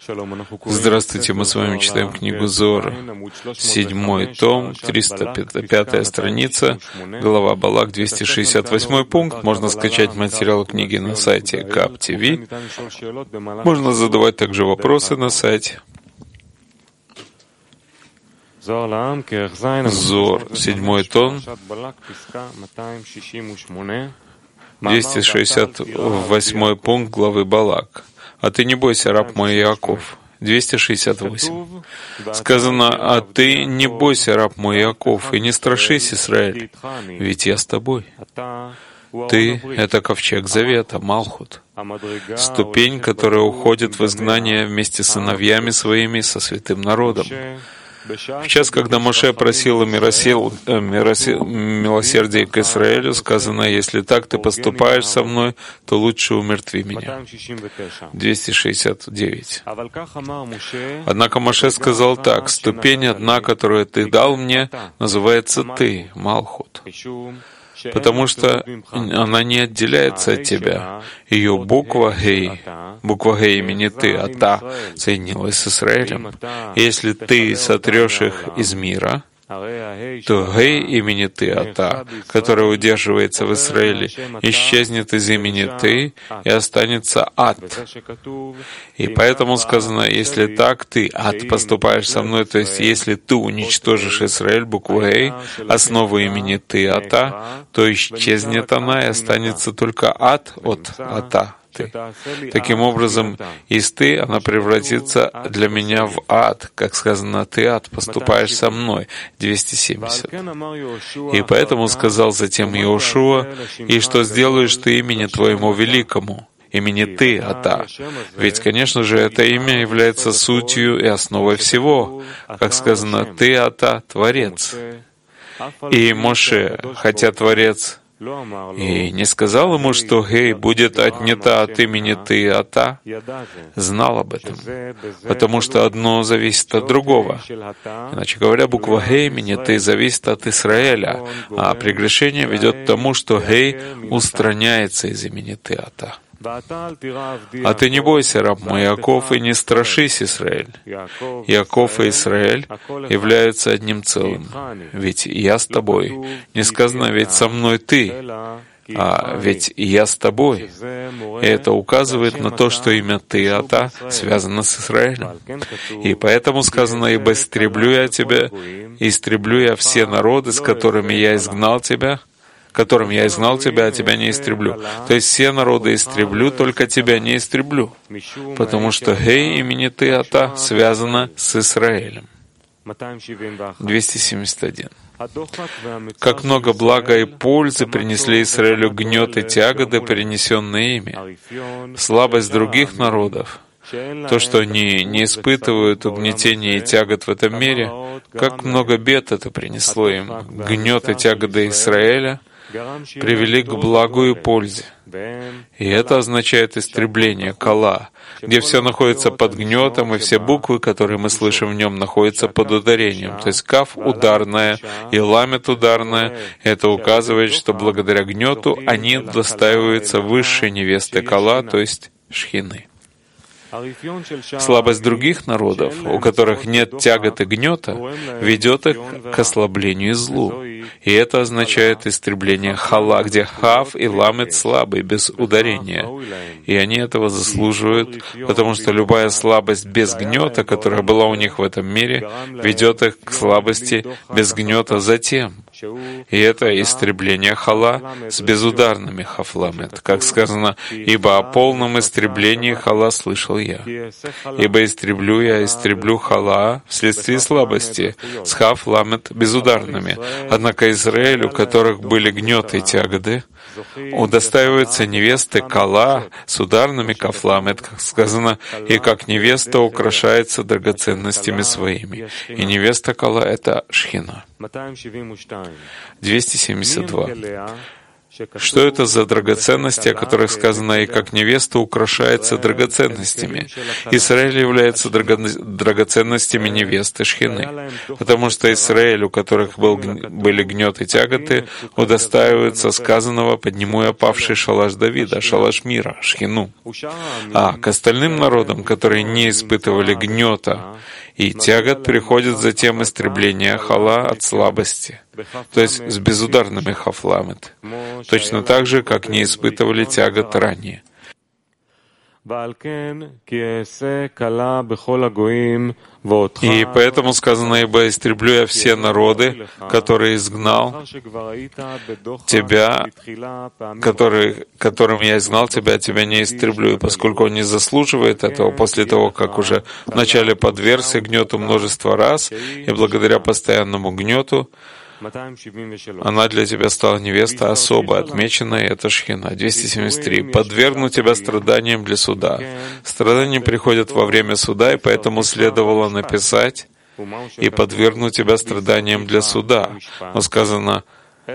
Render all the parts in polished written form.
Здравствуйте, мы с вами читаем книгу Зоар, 7 том, 305 страница, глава Балак, 268 пункт. Можно скачать материал книги на сайте Gab TV. Можно задавать также вопросы на сайте. Зоар, 7 том, 268 пункт главы Балак. «А ты не бойся, раб мой Иаков». 268. Сказано: «А ты не бойся, раб мой Иаков, и не страшись, Израиль, ведь я с тобой». Ты — это ковчег завета, Малхут, ступень, которая уходит в изгнание вместе с сыновьями своими, со святым народом. В час, когда Моше просил милосердия к Израилю, сказано: «Если так ты поступаешь со мной, то лучше умертви меня». 269. Однако Моше сказал так: «Ступень одна, которую ты дал мне, называется ты, Малхут, потому что она не отделяется от тебя. Ее буква Гей имени ты, Ата, соединилась с Израилем. И если ты сотрешь их из мира, то Гей имени ты, Ата, которая удерживается в Израиле, исчезнет из имени ты, и останется Ат». И поэтому сказано: «Если так ты, Ат, поступаешь со мной», то есть если ты уничтожишь Израиль, букву Гей, основу имени ты, Ата, то исчезнет она, и останется только Ат от Ата. Ты. Таким образом, из ты она превратится для меня в ад, как сказано: «Ты, ад, поступаешь со мной». 270. И поэтому сказал затем Иошуа: «И что сделаешь ты имени твоему великому, имени ты, Ата?» Ведь, конечно же, это имя является сутью и основой всего, как сказано: «Ты, Ата, Творец». И Моше, хотя Творец, и не сказал ему, что Гей будет отнята от имени ты, Ата, знал об этом, потому что одно зависит от другого. Иначе говоря, буква Гей имени ты зависит от Израиля, а прегрешение ведет к тому, что Гей устраняется из имени ты, Ата. «А ты не бойся, раб мой Иаков, и не страшись, Израиль». Иаков и Израиль являются одним целым. Ведь я с тобой. Не сказано: «Ведь со мной ты», а «ведь я с тобой». И это указывает на то, что имя ты, Ата, связано с Израилем. И поэтому сказано: «Ибо истреблю я тебя, истреблю я все народы, с которыми я изгнал тебя, которым я изгнал тебя, а тебя не истреблю». То есть все народы истреблю, только тебя не истреблю, потому что Гей имени ты, Ата, связано с Израилем. 271. «Как много блага и пользы принесли Израилю гнет и тяготы, принесенные ими. Слабость других народов, то, что они не испытывают угнетения и тягот в этом мире, как много бед это принесло им. Гнет и тяготы Израиля привели к благу и пользе. И это означает истребление, кала, где все находится под гнетом, и все буквы, которые мы слышим в нем, находятся под ударением. То есть каф ударная и ламет ударная. Это указывает, что благодаря гнету они достаиваются высшей невесты кала, то есть шхины. Слабость других народов, у которых нет тяготы гнета, ведет их к ослаблению и злу. И это означает истребление хала, где хав и ламет слабый, без ударения. И они этого заслуживают, потому что любая слабость без гнета, которая была у них в этом мире, ведет их к слабости без гнета затем. И это истребление хала с безударными хафламет, как сказано: «Ибо о полном истреблении хала слышал я». «Ибо истреблю хала вследствие слабости, с хафламет безударными». Однако Израиль, у которых были гнеты и тяготы, удостаиваются невесты кала с ударными кафламет, как сказано: «И как невеста украшается драгоценностями своими». И невеста кала — это шхина. 272. Что это за драгоценности, о которых сказано, и как невеста украшается драгоценностями? Израиль является драгоценностями невесты Шхины, потому что Израиль, у которых были гнет и тяготы, удостаивается сказанного: «Подниму я павший шалаш Давида», шалаш мира, Шхину. А к остальным народам, которые не испытывали гнета и тягот, приходит затем истребление хала от слабости, то есть с безударными хафламет, точно так же, как не испытывали тягот ранее. И поэтому сказано: «Ибо истреблю я все народы, которые изгнал тебя, которым я изгнал тебя не истреблю». И поскольку он не заслуживает этого, после того, как уже вначале подвергся гнету множество раз, и благодаря постоянному гнету, она для тебя стала невеста особо отмеченная, это Шхина. 273. «Подвергну тебя страданиям для суда». Страдания приходят во время суда, и поэтому следовало написать: «И подвергну тебя страданиям для суда». Но сказано: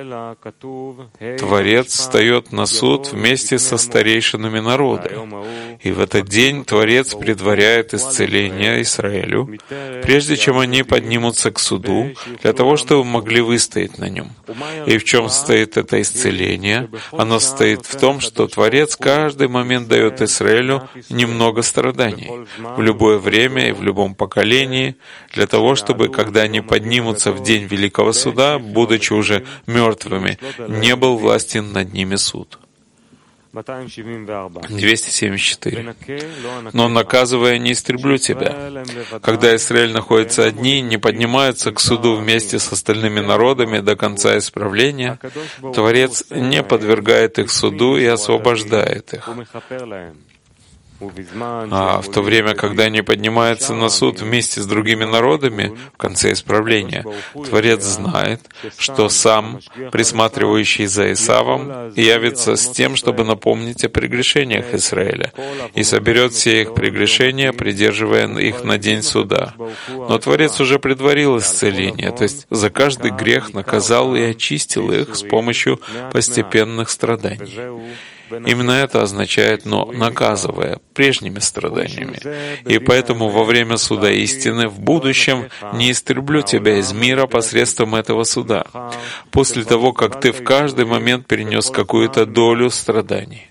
Творец встает на суд вместе со старейшинами народа. И в этот день Творец предваряет исцеление Израилю, прежде чем они поднимутся к суду, для того, чтобы могли выстоять на нем. И в чем состоит это исцеление? Оно состоит в том, что Творец каждый момент дает Израилю немного страданий, в любое время и в любом поколении, для того, чтобы, когда они поднимутся в день Великого Суда, будучи уже мертвыми, не был властен над ними суд. 274. «Но, наказывая, не истреблю тебя». Когда Израиль находится одни, не поднимаются к суду вместе с остальными народами до конца исправления, Творец не подвергает их суду и освобождает их. А в то время, когда они поднимаются на суд вместе с другими народами в конце исправления, Творец знает, что сам, присматривающий за Исавом, явится с тем, чтобы напомнить о прегрешениях Израиля, и соберет все их прегрешения, придерживая их на день суда. Но Творец уже предварил исцеление, то есть за каждый грех наказал и очистил их с помощью постепенных страданий. Именно это означает «но наказывая» прежними страданиями. И поэтому во время суда истины в будущем не истреблю тебя из мира посредством этого суда, после того, как ты в каждый момент перенес какую-то долю страданий.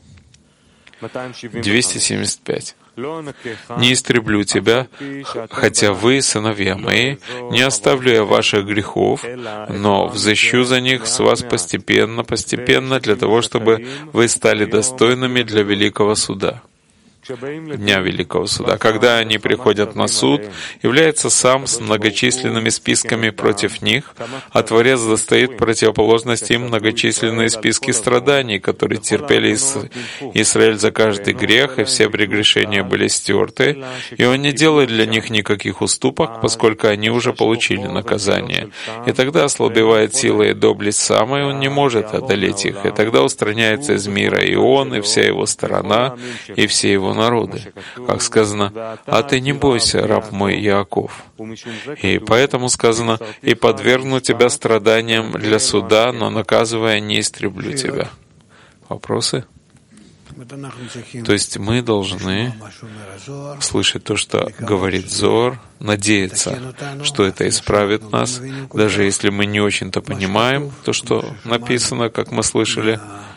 275. «Не истреблю тебя, хотя вы, сыновья мои, не оставлю я ваших грехов, но взыщу за них с вас постепенно, для того, чтобы вы стали достойными для великого суда». Дня Великого Суда. Когда они приходят на суд, является сам с многочисленными списками против них, а Творец достоит противоположности им многочисленные списки страданий, которые терпели Израиль за каждый грех, и все прегрешения были стерты, и Он не делает для них никаких уступок, поскольку они уже получили наказание. И тогда ослабевает сила и доблесть сам, и Он не может одолеть их, и тогда устраняется из мира и Он, и вся его сторона, и все его народы. Как сказано: «А ты не бойся, раб мой Иаков». И поэтому сказано: «И подвергну тебя страданиям для суда, но наказывая, не истреблю тебя». Вопросы? То есть мы должны слышать то, что говорит Зоар, надеяться, что это исправит нас, даже если мы не очень-то понимаем то, что написано, как мы слышали,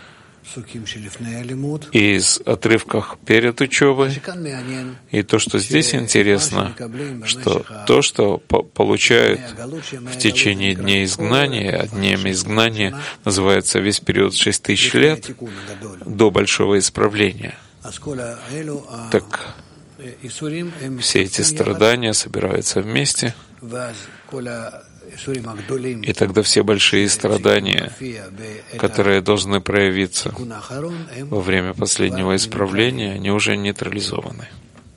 из отрывках перед учебой. И то, что здесь интересно, что то, что получают в течение дней изгнания, а днями изгнания называется весь период 6000 лет до большого исправления. Так все эти страдания собираются вместе, и тогда все большие страдания, которые должны проявиться во время последнего исправления, они уже нейтрализованы.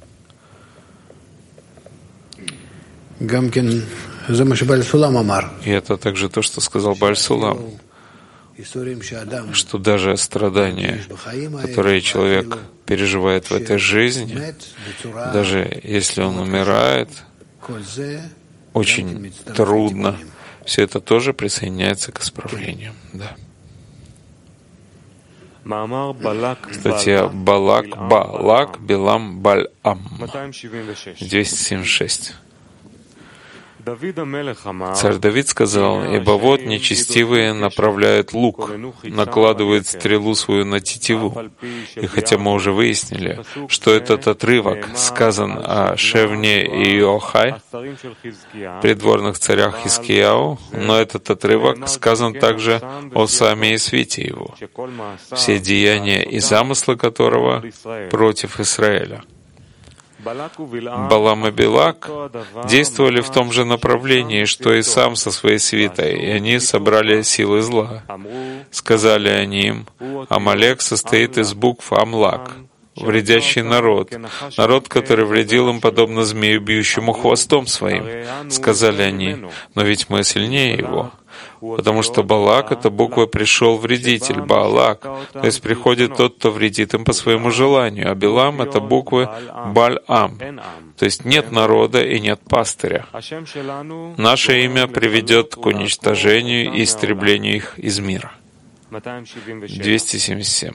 И это также то, что сказал Бааль Сулам, что даже страдания, которые человек переживает в этой жизни, даже если он умирает, очень трудно. Все это тоже присоединяется к исправлению. Да. Статья Балак, Билам, Бальам. 276. Царь Давид сказал: «Ибо вот нечестивые направляют лук, накладывают стрелу свою на тетиву». И хотя мы уже выяснили, что этот отрывок сказан о Шевне и Иохай, придворных царях Хизкияу, но этот отрывок сказан также о Саме и свете его, все деяния и замыслы которого против Израиля. Балам и Билак действовали в том же направлении, что и сам со своей свитой, и они собрали силы зла. Сказали они им: «Амалек состоит из букв Амлак, вредящий народ, который вредил им подобно змею, бьющему хвостом своим». Сказали они: «Но ведь мы сильнее его». Потому что Балак — это буква «пришел вредитель», Балак, то есть приходит тот, кто вредит им по своему желанию, а Билам — это буквы Баль-Ам, то есть нет народа и нет пастыря. Наше имя приведет к уничтожению и истреблению их из мира. 277.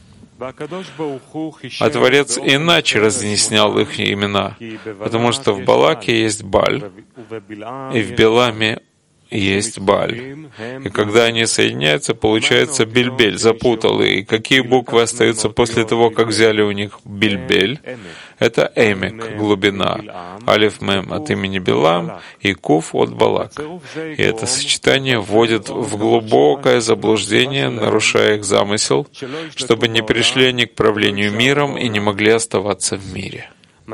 А Творец иначе разъяснял их имена, потому что в Балаке есть Баль, и в Биламе есть Баль. И когда они соединяются, получается Бильбель, запутал. И какие буквы остаются после того, как взяли у них Бильбель? Это Эмек, глубина, Алиф Мем от имени Билам и Куф от Балак. И это сочетание вводит в глубокое заблуждение, нарушая их замысел, чтобы не пришли они к правлению миром и не могли оставаться в мире.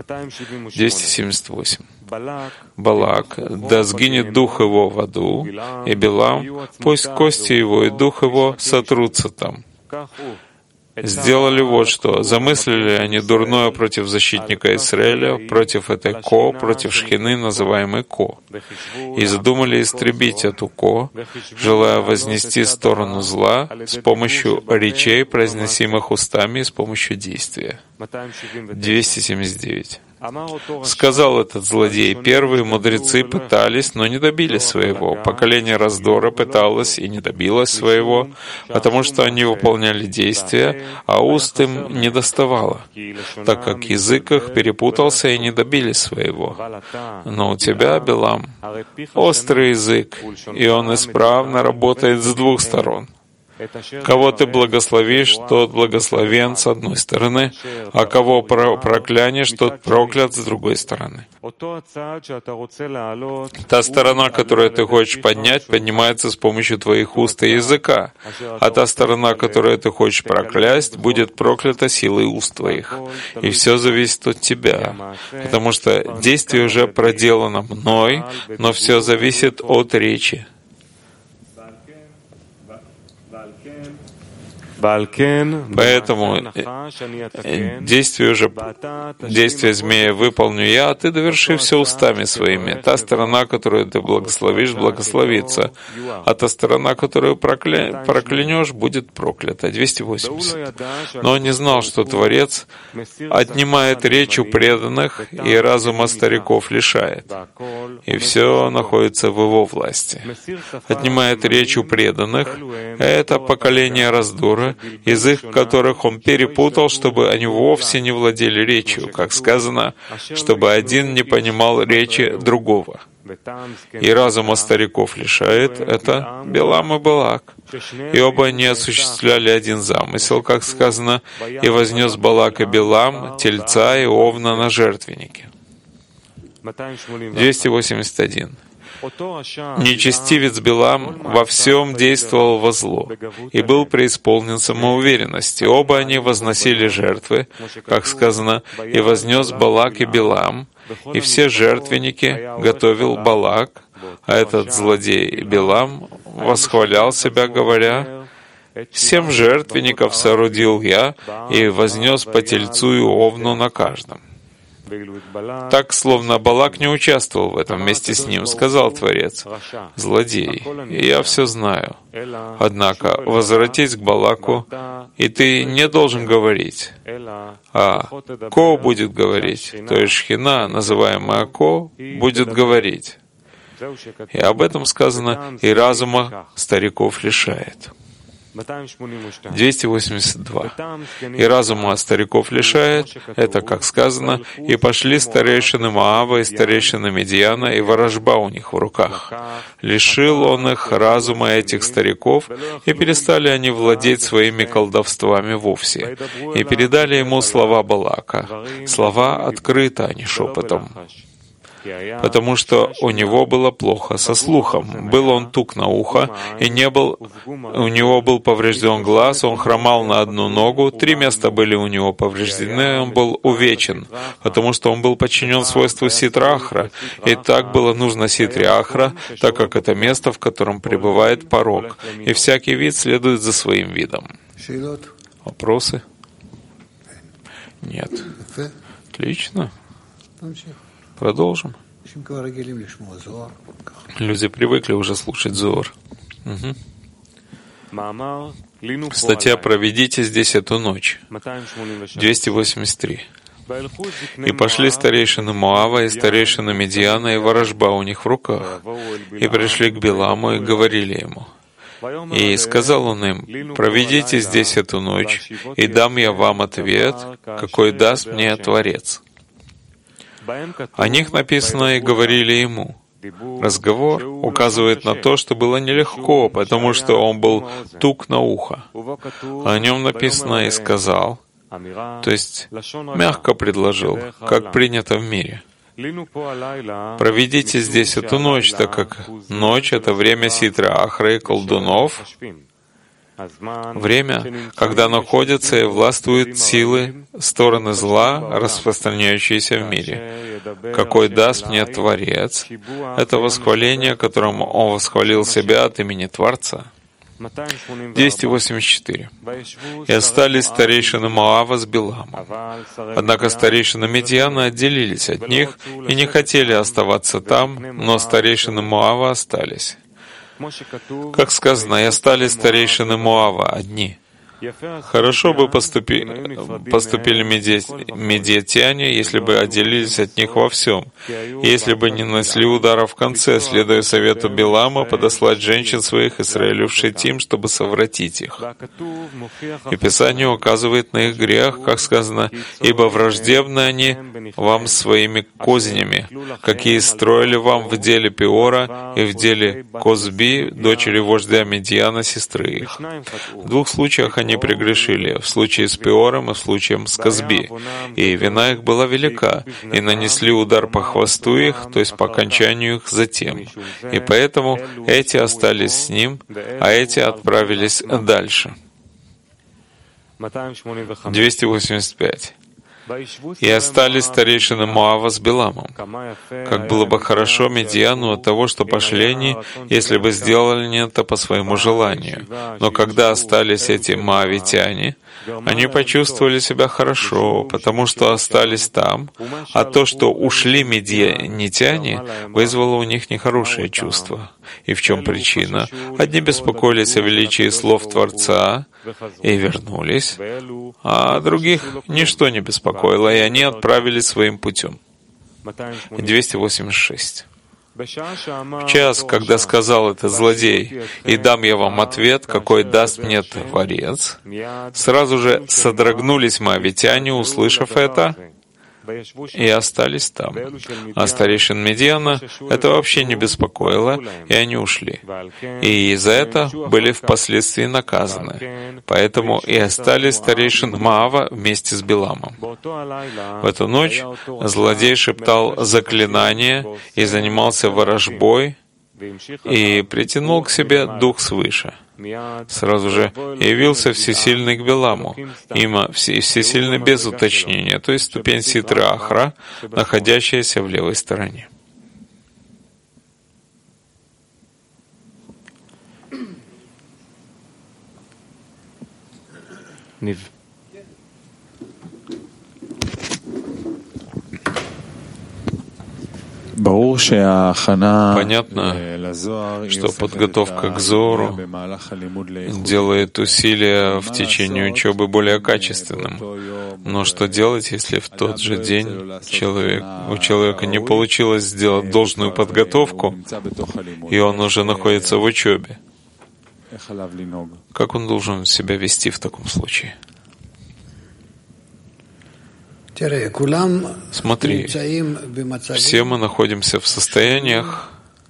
278. Балак, да сгинет дух его в аду, и Билам, пусть кости его и дух его сотрутся там. Сделали вот что. Замыслили они дурное против защитника Израиля, против этой Ко, против Шхины, называемой Ко. И задумали истребить эту Ко, желая вознести сторону зла с помощью речей, произносимых устами, и с помощью действия. 279. Сказал этот злодей: «Первые мудрецы пытались, но не добились своего. Поколение раздора пыталось и не добилось своего, потому что они выполняли действия, а уст им не доставало, так как язык их перепутался и не добились своего. Но у тебя, Билам, острый язык, и он исправно работает с двух сторон. Кого ты благословишь, тот благословен с одной стороны, а кого проклянешь, тот проклят с другой стороны». Та сторона, которую ты хочешь поднять, поднимается с помощью твоих уст и языка, а та сторона, которую ты хочешь проклясть, будет проклята силой уст твоих. И все зависит от тебя, потому что действие уже проделано мной, но все зависит от речи. Поэтому действие змея выполню я, а ты доверши все устами своими. Та сторона, которую ты благословишь, благословится, а та сторона, которую проклянешь, будет проклята. 280. Но он не знал, что Творец отнимает речь у преданных и разума стариков лишает. И все находится в его власти. Отнимает речь у преданных — это поколение раздора, язык которых он перепутал, чтобы они вовсе не владели речью, как сказано, чтобы один не понимал речи другого. И разума стариков лишает — это Билам и Балак. И оба они осуществляли один замысел, как сказано, и вознес Балак и Билам тельца и овна на жертвеннике. 281. Нечестивец Билам во всем действовал во зло и был преисполнен самоуверенности. Оба они возносили жертвы, как сказано, и вознес Балак и Билам, и все жертвенники готовил Балак, а этот злодей Билам восхвалял себя, говоря: «7 жертвенников соорудил я и вознес по тельцу и овну на каждом». Так, словно Балак не участвовал в этом вместе с ним, сказал Творец: «Злодей, я все знаю. Однако возвратись к Балаку, и ты не должен говорить, а Ко будет говорить, то есть Шхина, называемая Ко, будет говорить». И об этом сказано: «И разума стариков лишает». 282. «И разума стариков лишает», это, как сказано, «и пошли старейшины Моава и старейшины Медиана, и ворожба у них в руках. Лишил он их разума этих стариков, и перестали они владеть своими колдовствами вовсе, и передали ему слова Балака, слова открыто, а не шепотом». Потому что у него было плохо со слухом. Был он тук на ухо, и у него был поврежден глаз, он хромал на одну ногу, 3 места были у него повреждены, он был увечен, потому что он был подчинен свойству ситра-ахра, и так было нужно ситре-ахра, так как это место, в котором пребывает порок, и всякий вид следует за своим видом. Вопросы? Нет. Отлично. Продолжим. Люди привыкли уже слушать Зоар. Угу. Статья «Проведите здесь эту ночь». 283. «И пошли старейшины Моава и старейшины Медиана, и ворожба у них в руках, и пришли к Биламу и говорили ему. И сказал он им: проведите здесь эту ночь, и дам я вам ответ, какой даст мне Творец». О них написано, и говорили ему. Разговор указывает на то, что было нелегко, потому что он был тук на ухо. О нем написано и сказал, то есть мягко предложил, как принято в мире. Проведите здесь эту ночь, так как ночь — это время ситра-ахра и колдунов, время, когда находятся и властвуют силы, стороны зла, распространяющиеся в мире. Какой даст мне Творец? Это восхваление, которым он восхвалил себя от имени Творца. 284. «И остались старейшины Моава с Биламом. Однако старейшины Медиана отделились от них и не хотели оставаться там, но старейшины Моава остались. Как сказано, и остались старейшины Моава одни. Хорошо бы поступили медиатяне, если бы отделились от них во всем, если бы не нанесли удара в конце, следуя совету Билама подослать женщин своих Исраилю в Шитим, чтобы совратить их. И Писание указывает на их грех, как сказано, «Ибо враждебны они вам своими кознями, какие строили вам в деле Пеора и в деле Козби, дочери вождя Медиана, сестры их». В 2 случаях они прегрешили, в случае с Пеором и в случае с Козби, и вина их была велика, и нанесли удар по хвосту их, то есть по окончанию их затем. И поэтому эти остались с ним, а эти отправились дальше. 285. «И остались старейшины Моава с Биламом. Как было бы хорошо Медиану от того, что пошли они, если бы сделали они это по своему желанию. Но когда остались эти моавитяне, они почувствовали себя хорошо, потому что остались там, а то, что ушли медианитяне, вызвало у них нехорошее чувство. И в чем причина? Одни беспокоились о величии слов Творца и вернулись, а других ничто не беспокоило, и они отправились своим путем». 286. «В час, когда сказал этот злодей, и дам я вам ответ, какой даст мне Творец, сразу же содрогнулись моавитяне, услышав это, и остались там. А старейшин Медиана это вообще не беспокоило, и они ушли. И за это были впоследствии наказаны. Поэтому и остались старейшин Моава вместе с Биламом. В эту ночь злодей шептал заклинания и занимался ворожбой, и притянул к себе дух свыше. Сразу же явился всесильный к Биламу, всесильный без уточнения, то есть ступень ситра-ахра, находящаяся в левой стороне. Понятно, что подготовка к Зору делает усилия в течение учебы более качественным. Но что делать, если в тот же день у человека не получилось сделать должную подготовку, и он уже находится в учебе? Как он должен себя вести в таком случае? Смотри, все мы находимся в состояниях,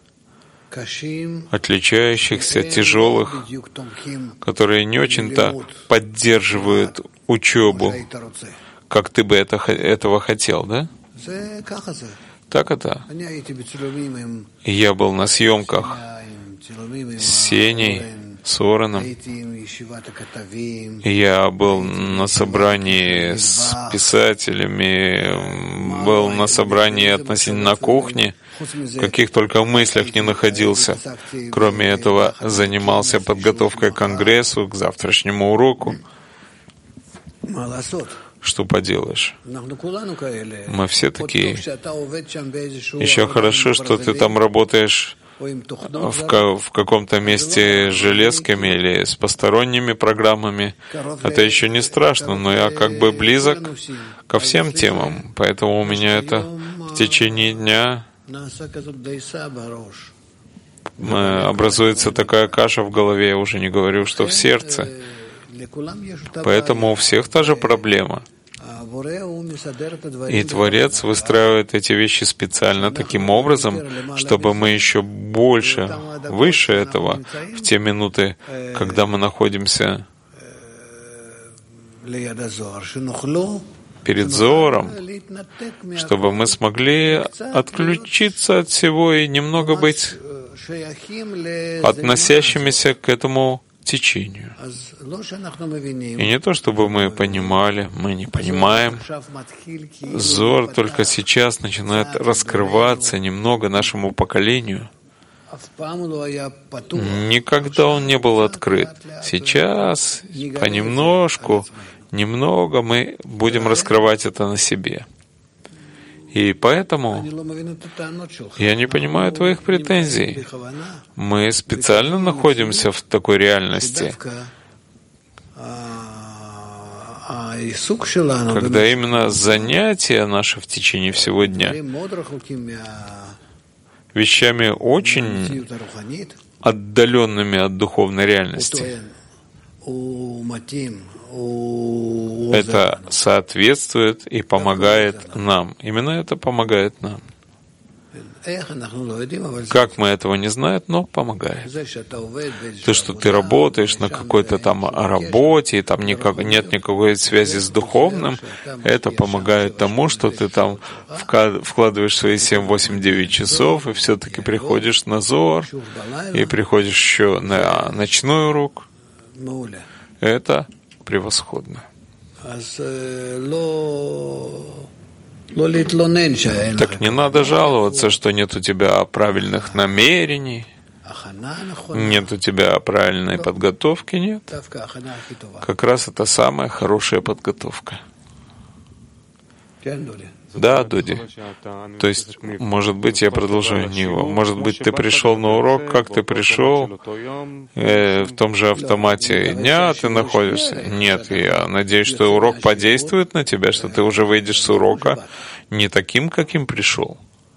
отличающихся, тяжелых, которые не очень-то поддерживают учебу, как ты бы этого хотел, да? Так это. Я был на съемках с Сеней, с Ороном. Я был на собрании с писателями, был на собрании относительно на кухне, в каких только мыслях не находился. Кроме этого, занимался подготовкой к конгрессу, к завтрашнему уроку. Что поделаешь? Мы все такие. Еще хорошо, что ты там работаешь в каком-то месте с железками или с посторонними программами. Это еще не страшно, но я как бы близок ко всем темам. Поэтому у меня это в течение дня образуется такая каша в голове, я уже не говорю, что в сердце. Поэтому у всех та же проблема. И Творец выстраивает эти вещи специально таким образом, чтобы мы еще больше, выше этого, в те минуты, когда мы находимся перед Зором, чтобы мы смогли отключиться от всего и немного быть относящимися к этому течению. И не то, чтобы мы понимали, мы не понимаем. Зор только сейчас начинает раскрываться немного нашему поколению. Никогда он не был открыт. Сейчас понемножку, немного мы будем раскрывать это на себе. И поэтому я не понимаю твоих претензий. Мы специально находимся в такой реальности, когда именно занятия наши в течение всего дня вещами очень отдаленными от духовной реальности. Это соответствует и помогает нам. Именно это помогает нам. Как мы этого не знаем, но помогает. То, что ты работаешь на какой-то там работе, и там нет никакой связи с духовным, это помогает тому, что ты там вкладываешь свои 7, 8, 9 часов, и все-таки приходишь на Зор, и приходишь еще на ночной урок. Это превосходно. Так не надо жаловаться, что нет у тебя правильных намерений, нет у тебя правильной подготовки, нет. Как раз это самая хорошая подготовка. Да, Дуди. То есть, может быть, я продолжаю него. Может быть, ты пришел на урок, как ты пришел, в том же автомате дня ты находишься. Нет, я надеюсь, что урок подействует на тебя, что ты уже выйдешь с урока не таким, каким пришел.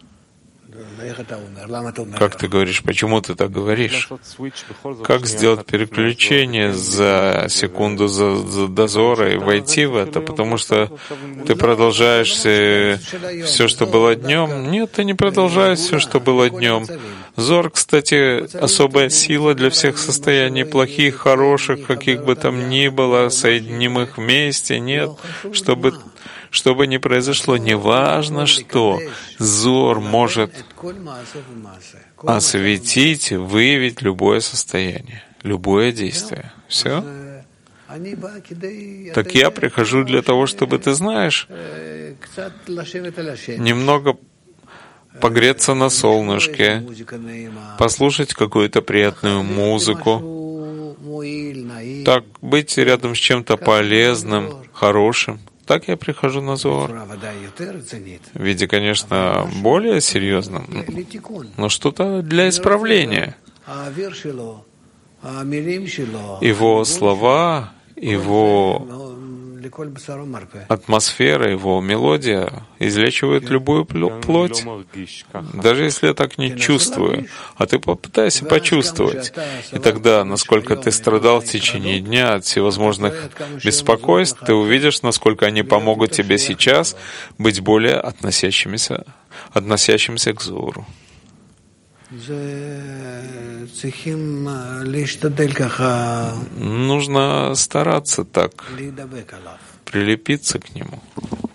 Как ты говоришь? Почему ты так говоришь? Как сделать переключение за секунду до Зора и войти в это? Потому что ты продолжаешь все, что было днем. Нет, ты не продолжаешь все, что было днем. Зор, кстати, особая сила для всех состояний, плохих, хороших, каких бы там ни было, соединим их вместе. Нет, что бы ни произошло, неважно что, Зор может осветить, выявить любое состояние, любое действие. Все? Так я прихожу для того, чтобы, ты знаешь, немного погреться на солнышке, послушать какую-то приятную музыку, так быть рядом с чем-то полезным, хорошим. Так я прихожу на Зор. В виде, конечно, более серьезном, но что-то для исправления. Его слова, его атмосфера, его мелодия излечивает любую плоть. Даже если я так не чувствую, а ты попытайся почувствовать. И тогда, насколько ты страдал в течение дня от всевозможных беспокойств, ты увидишь, насколько они помогут тебе сейчас быть более относящимися к Зору. Нужно стараться так, прилепиться к нему.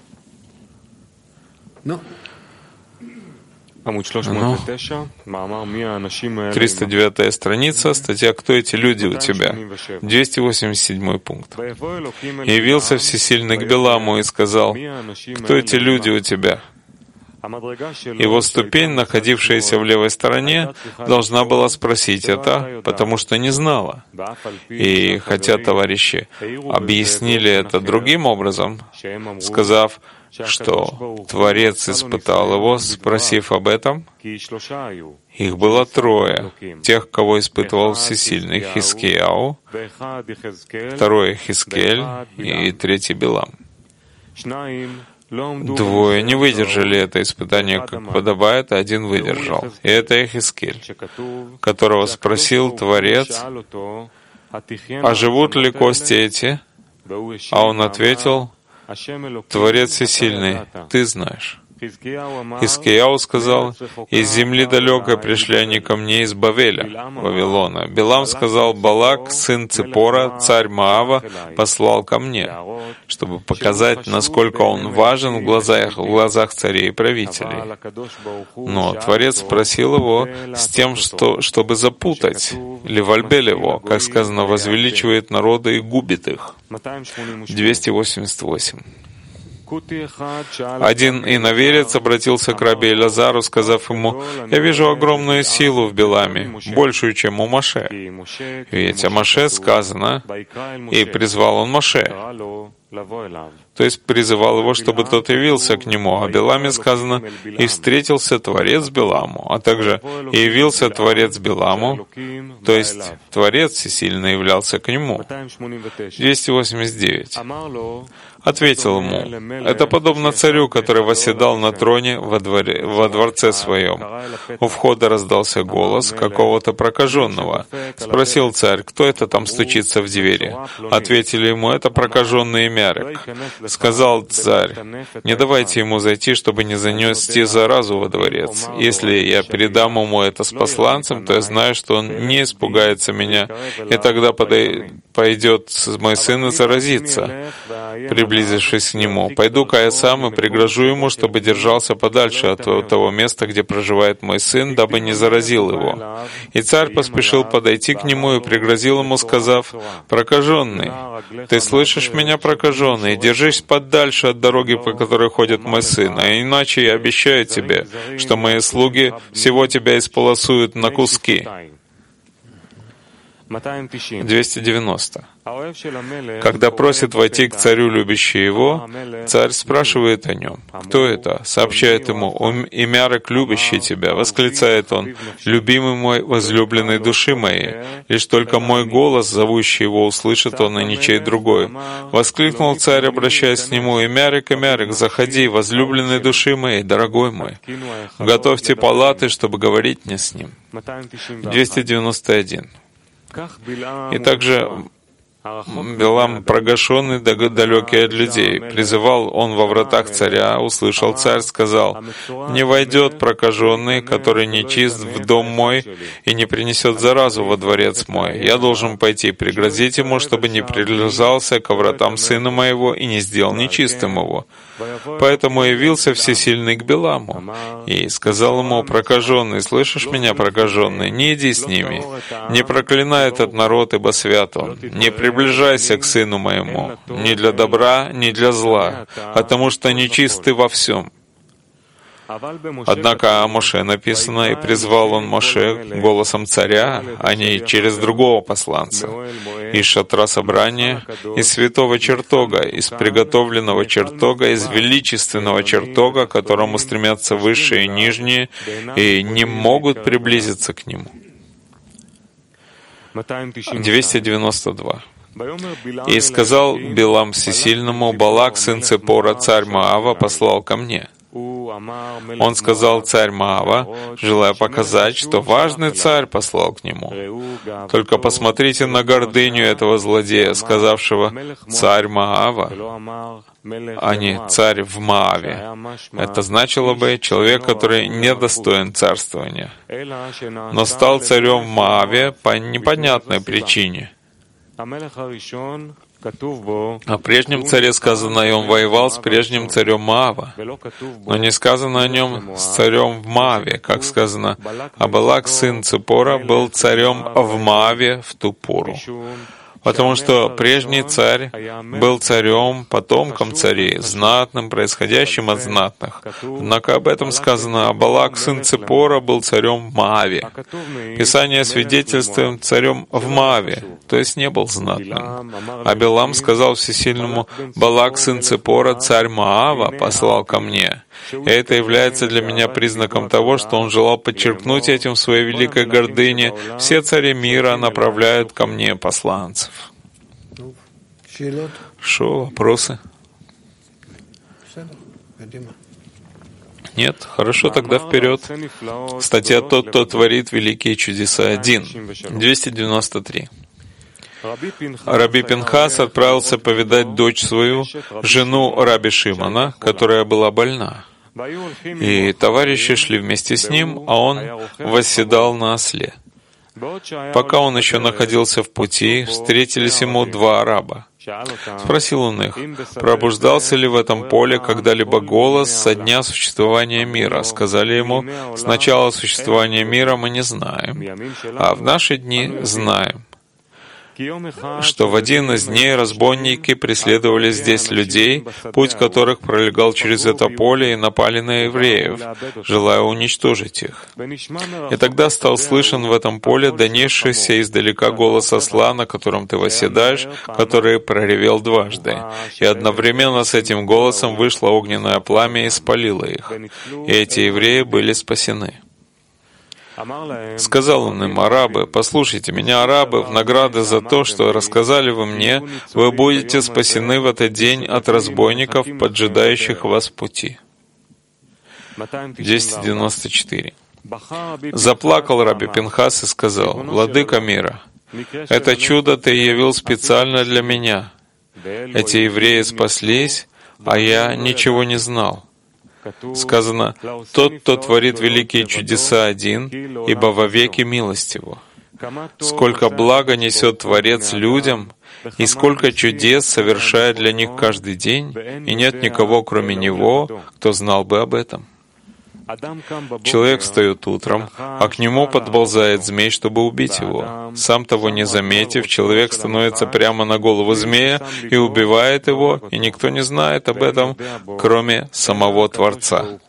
309 страница, статья «Кто эти люди у тебя?» 287 пункт. «Явился Всесильный к Биламу и сказал: кто эти люди у тебя?» Его ступень, находившаяся в левой стороне, должна была спросить это, потому что не знала. И хотя товарищи объяснили это другим образом, сказав, что Творец испытал его, спросив об этом, их было трое, тех, кого испытывал Всесильный: Хискияу, второй Хискель и третий Билам. Двое не выдержали это испытание, как подобает, а один выдержал. И это Хискель, которого спросил Творец: а живут ли кости эти? А он ответил: Творец Всесильный, ты знаешь. Хискияу сказал: из земли далекой пришли они ко мне из Бавеля, Вавилона. Билам сказал: Балак, сын Ципора, царь Моава, послал ко мне, чтобы показать, насколько он важен в глазах царей и правителей. Но Творец спросил его с тем, чтобы запутать, левальбель его, как сказано, возвеличивает народы и губит их. 288. Один иноверец обратился к раби Элазару, сказав ему: «Я вижу огромную силу в Биламе, большую, чем у Моше. Ведь о Моше сказано, и призвал он Моше». То есть призывал его, чтобы тот явился к нему. О Биламе сказано: «И встретился Творец Биламу», а также «И явился Творец Биламу», то есть Творец всесильно являлся к нему. 289. Ответил ему: «Это подобно царю, который восседал на троне во дворце своем. У входа раздался голос какого-то прокаженного. Спросил царь: кто это там стучится в двери? Ответили ему: это прокаженный Мярек. Сказал царь: не давайте ему зайти, чтобы не занести заразу во дворец. Если я передам ему это с посланцем, то я знаю, что он не испугается меня, и тогда пойдет мой сын и заразится». Приблизившись к нему: «Пойду-ка я сам и пригрожу ему, чтобы держался подальше от того места, где проживает мой сын, дабы не заразил его». И царь поспешил подойти к нему и пригрозил ему, сказав: «Прокаженный, ты слышишь меня, прокаженный? Держись подальше от дороги, по которой ходит мой сын, а иначе я обещаю тебе, что мои слуги всего тебя исполосуют на куски». 290. Когда просит войти к царю любящий его, царь спрашивает о нем: «Кто это?» Сообщает ему: «Имярек, любящий тебя». Восклицает он: «Любимый мой, возлюбленный души моей, лишь только мой голос, зовущий его, услышит он, и ничей другой». Воскликнул царь, обращаясь к нему: «Имярек, Имярек, заходи, возлюбленный души моей, дорогой мой. Готовьте палаты, чтобы говорить мне с ним». 291. И также Билам, прогашенный, далекий от людей, призывал он во вратах царя, услышал царь, сказал: «Не войдет прокаженный, который нечист, в дом мой и не принесет заразу во дворец мой. Я должен пойти пригрозить ему, чтобы не прилезался ко вратам сына моего и не сделал нечистым его». Поэтому явился Всесильный к Биламу и сказал ему: «Прокаженный, слышишь меня, прокаженный? Не иди с ними, не проклинай этот народ, ибо свят он. Не приближайся к сыну моему, ни для добра, ни для зла, потому что нечист ты во всем». Однако о Моше написано: «И призвал он Моше голосом царя, а не через другого посланца, из шатра собрания, из святого чертога, из приготовленного чертога, из величественного чертога, к которому стремятся высшие и нижние, и не могут приблизиться к нему». 292. И сказал Билам Всесильному: Балак, сын Ципора, царь Моава, послал ко мне. Он сказал: царь Моава, желая показать, что важный царь послал к нему. Только посмотрите на гордыню этого злодея, сказавшего: царь Моава, а не царь в Моаве. Это значило бы человек, который недостоин царствования, но стал царем в Моаве по непонятной причине. О прежнем царе сказано, и он воевал с прежним царем Моава, но не сказано о нем с царем в Моаве, как сказано: а Балак, сын Ципора, был царем в Моаве в ту пору. Потому что прежний царь был царем, потомком царей, знатным, происходящим от знатных. Однако об этом сказано: а Балак, сын Ципора, был царем в Моаве. Писание свидетельствует царем в Моаве, то есть не был знатным. А Билам сказал Всесильному: Балак, сын Ципора, царь Моава, послал ко мне. И это является для меня признаком того, что он желал подчеркнуть этим в своей великой гордыне: все цари мира направляют ко мне посланцев. Что, вопросы? Нет? Хорошо, тогда вперед. Статья «Тот, кто творит великие чудеса» 1, 293. Раби Пинхас отправился повидать дочь свою, жену Раби Шимона, которая была больна. И товарищи шли вместе с ним, а он восседал на осле. Пока он еще находился в пути, встретились ему два араба. Спросил он их: пробуждался ли в этом поле когда-либо голос со дня существования мира? Сказали ему: с начала существования мира мы не знаем, а в наши дни знаем, что в один из дней разбойники преследовали здесь людей, путь которых пролегал через это поле, и напали на евреев, желая уничтожить их. И тогда стал слышен в этом поле донесшийся издалека голос осла, на котором ты восседаешь, который проревел дважды. И одновременно с этим голосом вышло огненное пламя и спалило их. И эти евреи были спасены. Сказал он им: арабы, послушайте меня, арабы, в награды за то, что рассказали вы мне, вы будете спасены в этот день от разбойников, поджидающих вас в пути. 294. Заплакал Раби Пинхас и сказал: владыка мира, это чудо ты явил специально для меня. Эти евреи спаслись, а я ничего не знал. Сказано: «Тот, кто творит великие чудеса, один, ибо вовеки милость его». Сколько блага несет Творец людям, и сколько чудес совершает для них каждый день, и нет никого, кроме Него, кто знал бы об этом. Человек встает утром, а к нему подползает змей, чтобы убить его. Сам того не заметив, человек становится прямо на голову змея и убивает его, и никто не знает об этом, кроме самого Творца.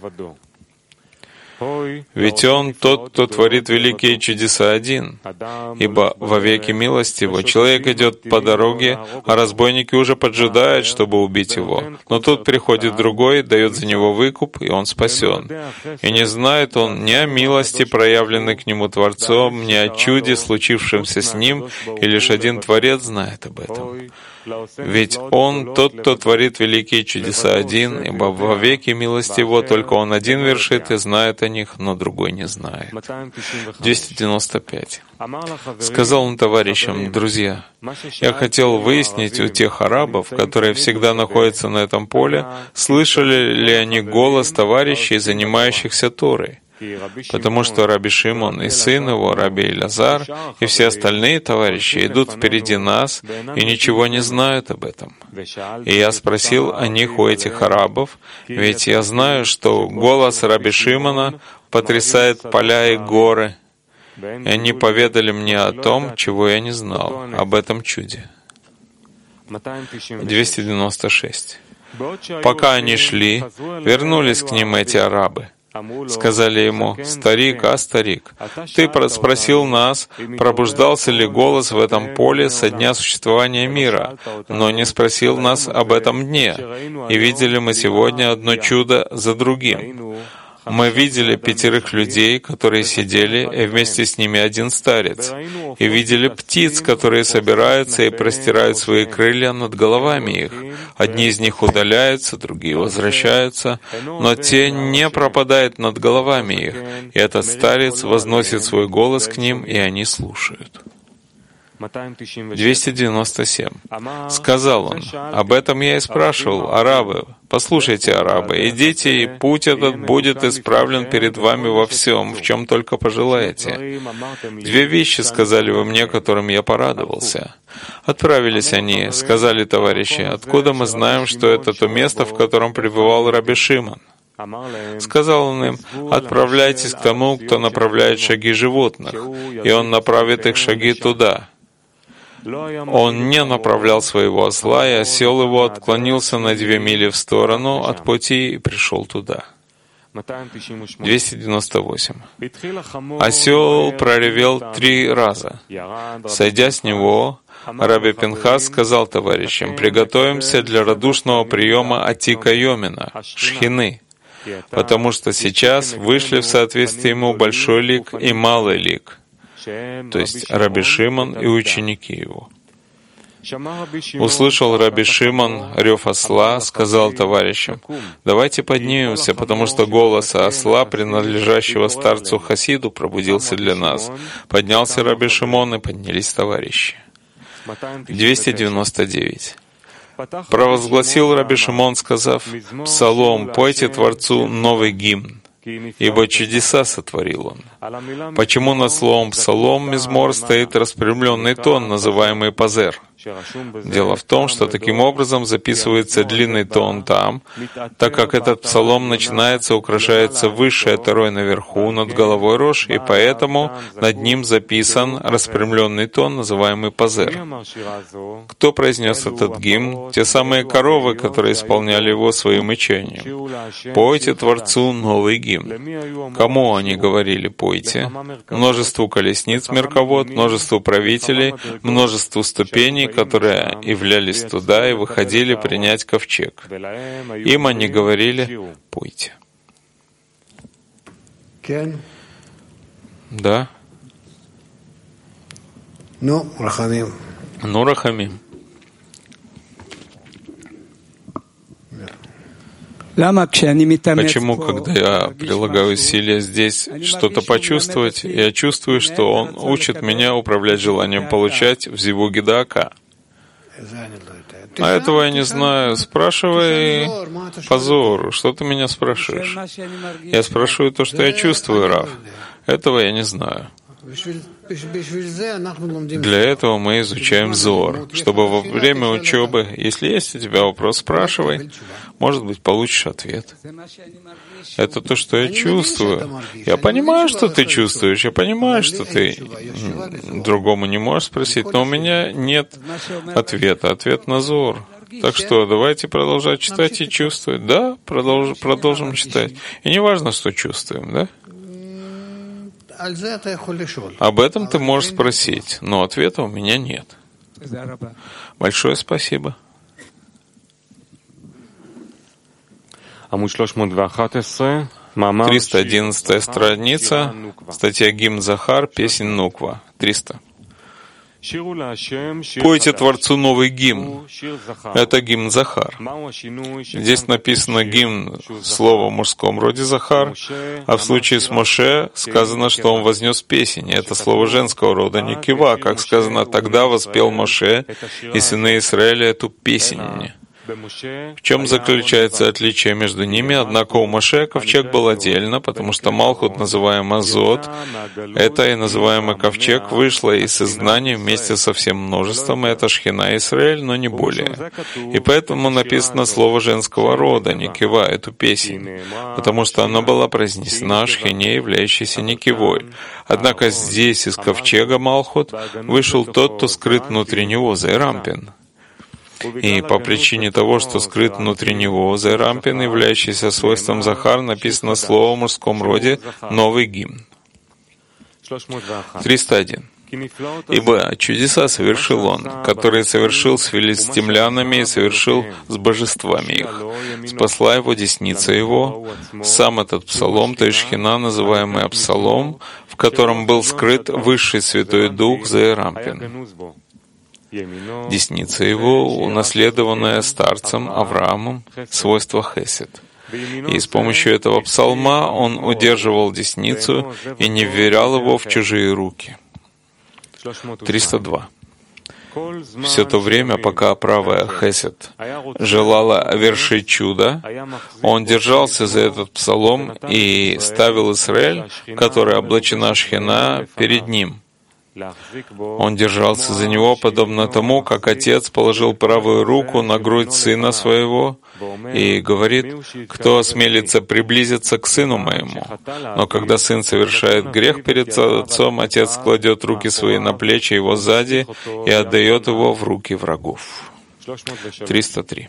Ведь Он тот, кто творит великие чудеса один, ибо во веки милость Его человек идет по дороге, а разбойники уже поджидают, чтобы убить его. Но тут приходит другой, дает за него выкуп, и он спасен. И не знает он ни о милости, проявленной к нему Творцом, ни о чуде, случившемся с ним, и лишь один Творец знает об этом. Ведь Он тот, кто творит великие чудеса один, ибо во веки милость Его только Он один вершит и знает о них, но другой не знает. 295. Сказал он товарищам: друзья, я хотел выяснить у тех арабов, которые всегда находятся на этом поле, слышали ли они голос товарищей, занимающихся Торой. Потому что Раби Шимон и сын его, Раби Элязар, и все остальные товарищи идут впереди нас и ничего не знают об этом. И я спросил о них у этих арабов, ведь я знаю, что голос Раби Шимона потрясает поля и горы. И они поведали мне о том, чего я не знал, об этом чуде. 296. Пока они шли, вернулись к ним эти арабы. Сказали ему: «Старик, старик, ты спросил нас, пробуждался ли голос в этом поле со дня существования мира, но не спросил нас об этом дне, и видели мы сегодня одно чудо за другим. Мы видели 5 людей, которые сидели, и вместе с ними один старец, и видели птиц, которые собираются и простирают свои крылья над головами их. Одни из них удаляются, другие возвращаются, но те не пропадают над головами их, и этот старец возносит свой голос к ним, и они слушают. 297. Сказал он: об этом я и спрашивал, арабы. Послушайте, арабы, идите, и путь этот будет исправлен перед вами во всем, в чем только пожелаете. 2 вещи сказали вы мне, которым я порадовался. Отправились они, сказали товарищи: откуда мы знаем, что это то место, в котором пребывал Раби Шимон? Сказал он им: отправляйтесь к тому, кто направляет шаги животных, и он направит их шаги туда. Он не направлял своего осла, и осел его отклонился на 2 мили в сторону от пути и пришел туда. 298. Осел проревел 3 раза. Сойдя с него, Раби Пинхас сказал товарищам: приготовимся для радушного приема Атика Йомина, Шхины, потому что сейчас вышли в соответствии ему большой лик и малый лик, то есть Раби Шимон и ученики его. Услышал Раби Шимон рев осла, сказал товарищам: давайте поднимемся, потому что голос осла, принадлежащего старцу Хасиду, пробудился для нас. Поднялся Раби Шимон, и поднялись товарищи. 299. Провозгласил Раби Шимон, сказав: «Псалом, пойте Творцу новый гимн, ибо чудеса сотворил Он». Почему над словом «псалом» мизмор стоит распрямленный тон, называемый пазер? Дело в том, что таким образом записывается длинный тон там, так как этот псалом начинается, украшается высшей Торой наверху, над головой рош, и поэтому над ним записан распрямленный тон, называемый пазер. Кто произнес этот гимн? Те самые коровы, которые исполняли его своим мычанием. «Пойте Творцу новый гимн». Кому они говорили «пойте»? Множеству колесниц мерковод, множеству правителей, множеству ступеней, которые являлись туда и выходили принять ковчег. Им они говорили: «Пойте». Да? Ну, рахамим. Почему, когда я прилагаю усилия здесь что-то почувствовать, я чувствую, что он учит меня управлять желанием получать в зивуге даака? А этого я не знаю. Спрашивай по Зору. Что ты меня спрашиваешь? Я спрашиваю то, что я чувствую, Рав. Этого я не знаю. Для этого мы изучаем Зор, чтобы во время учебы, если есть у тебя вопрос, спрашивай, может быть, получишь ответ. Это то, что я чувствую. Я понимаю, что ты чувствуешь, я понимаю, что ты другому не можешь спросить, но у меня нет ответа. Ответ на Зор. Так что давайте продолжать читать и чувствовать. Да, продолжим читать. И не важно, что чувствуем, да? Об этом ты можешь спросить, но ответа у меня нет. Большое спасибо. 311 страница, статья Гимн Захар, песнь Нуква. 300. Пойте Творцу новый гимн. Это гимн Захар. Здесь написано гимн, слово в мужском роде Захар, а в случае с Моше сказано, что он вознес песнь. Это слово женского рода Никива, как сказано, тогда воспел Моше и сыны Израиля эту песнь. В чем заключается отличие между ними? Однако у Моше ковчег был отдельно, потому что Малхут, называемый Азот, это и называемый ковчег, вышло из изгнания вместе со всем множеством, и это Шхина Исраэль, но не более. И поэтому написано слово женского рода, Никива, эту песнь, потому что она была произнесена Шхине, являющейся Никивой. Однако здесь из ковчега Малхут вышел тот, кто скрыт внутри него, Зайрампин. И по причине того, что скрыт внутри него Зайрампин, являющийся свойством Захар, написано слово в мужском роде «новый гимн». 301. Ибо чудеса совершил он, которые совершил с филистимлянами и совершил с божествами их. Спасла его десница его. Сам этот псалом, то есть Шхина, называемый Абсалом, в котором был скрыт высший Святой Дух Заэрампин. Десница его, унаследованная старцем Авраамом, свойство хесед. И с помощью этого псалма он удерживал десницу и не вверял его в чужие руки. 302. Все то время, пока правая хесед желала вершить чудо, он держался за этот псалом и ставил Израиль, которая облачена Шхина, перед ним. Он держался за него, подобно тому, как отец положил правую руку на грудь сына своего и говорит: «Кто осмелится приблизиться к сыну моему?» Но когда сын совершает грех перед отцом, отец кладет руки свои на плечи его сзади и отдает его в руки врагов. 303.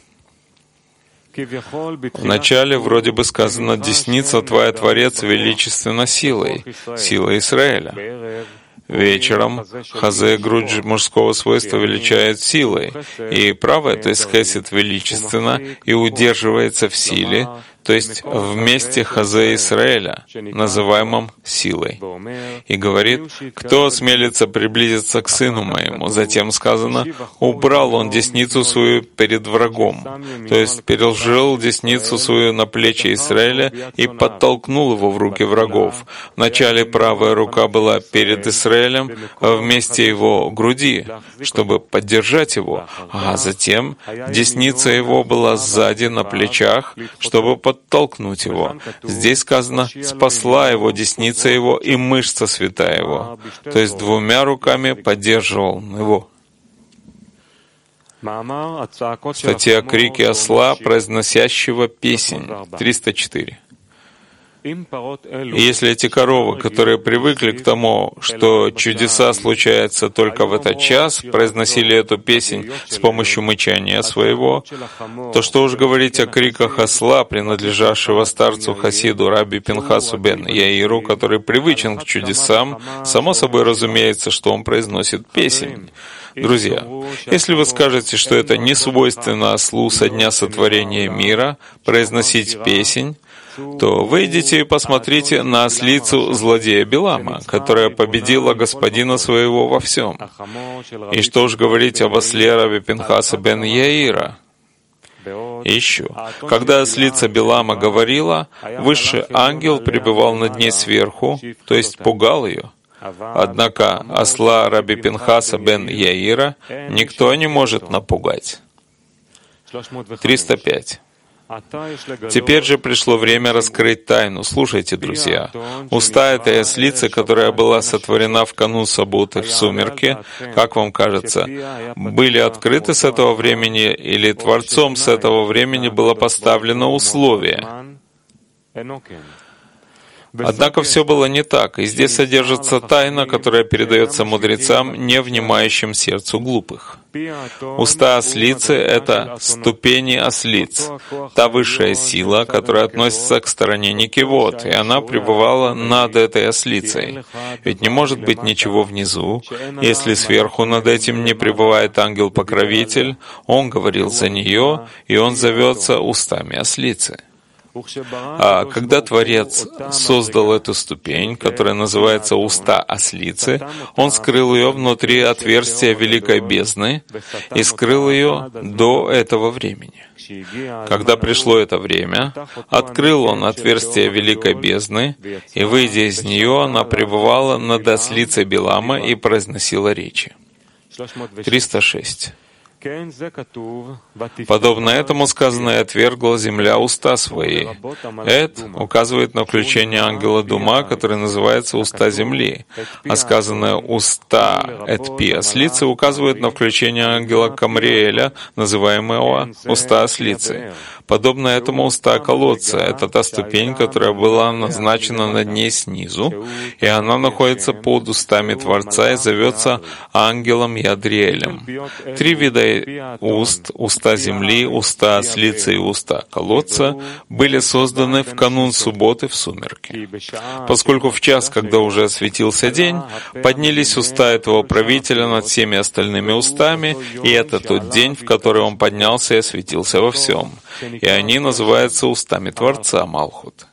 Вначале вроде бы сказано: «Десница твоя, Творец, величественна силой, сила Израиля». Вечером хазе, грудь мужского свойства, величает силой, и правая, то есть хесед, величественно и удерживается в силе, то есть в месте хазе Израиля, называемом силой. И говорит: «Кто осмелится приблизиться к сыну моему?» Затем сказано: «Убрал он десницу свою перед врагом», то есть переложил десницу свою на плечи Израиля и подтолкнул его в руки врагов. Вначале правая рука была перед Израилем в месте его груди, чтобы поддержать его, а затем десница его была сзади на плечах, чтобы подтолкнуть его. Здесь сказано: «Спасла его десница его и мышца святая его», то есть двумя руками поддерживал его. Статья «Крики осла, произносящего песнь», 304. И если эти коровы, которые привыкли к тому, что чудеса случаются только в этот час, произносили эту песнь с помощью мычания своего, то что уж говорить о криках осла, принадлежавшего старцу Хасиду Раби Пинхасу бен Яиру, который привычен к чудесам, само собой разумеется, что он произносит песнь. Друзья, если вы скажете, что это не свойственно ослу со дня сотворения мира произносить песнь, то выйдите и посмотрите на ослицу злодея Билама, которая победила господина своего во всем. И что уж говорить об осле Раби Пинхаса бен Яира. И еще, когда ослица Билама говорила, высший ангел пребывал над ней сверху, то есть пугал ее. Однако осла Раби Пинхаса бен Яира никто не может напугать. 305. Теперь же пришло время раскрыть тайну. Слушайте, друзья. Уста этой ослицы, которая была сотворена в канун субботы в сумерки, как вам кажется, были открыты с этого времени, или Творцом с этого времени было поставлено условие? Однако все было не так, и здесь содержится тайна, которая передается мудрецам, не внимающим сердцу глупых. Уста ослицы — это ступени ослиц, та высшая сила, которая относится к стороне Никевот, и она пребывала над этой ослицей. Ведь не может быть ничего внизу, если сверху над этим не пребывает ангел-покровитель, он говорил за нее, и он зовется устами ослицы. А когда Творец создал эту ступень, которая называется «Уста ослицы», Он скрыл ее внутри отверстия великой бездны и скрыл ее до этого времени. Когда пришло это время, открыл Он отверстие великой бездны, и, выйдя из нее, она пребывала над ослицей Билама и произносила речи. 306. Подобно этому сказано: «И отвергла земля уста свои». Это указывает на включение ангела Дума, который называется «уста земли», а сказанное «уста Этпи ослицы» указывает на включение ангела Камриэля, называемого «уста ослицы». Подобно этому уста колодца — это та ступень, которая была назначена над ней снизу, и она находится под устами Творца и зовется ангелом Ядриэлем. 3 вида уста уст, уста земли, уста ослицы и уста колодца были созданы в канун субботы в сумерки. Поскольку в час, когда уже осветился день, поднялись уста этого правителя над всеми остальными устами, и это тот день, в который он поднялся и осветился во всем. И они называются устами Творца Малхут.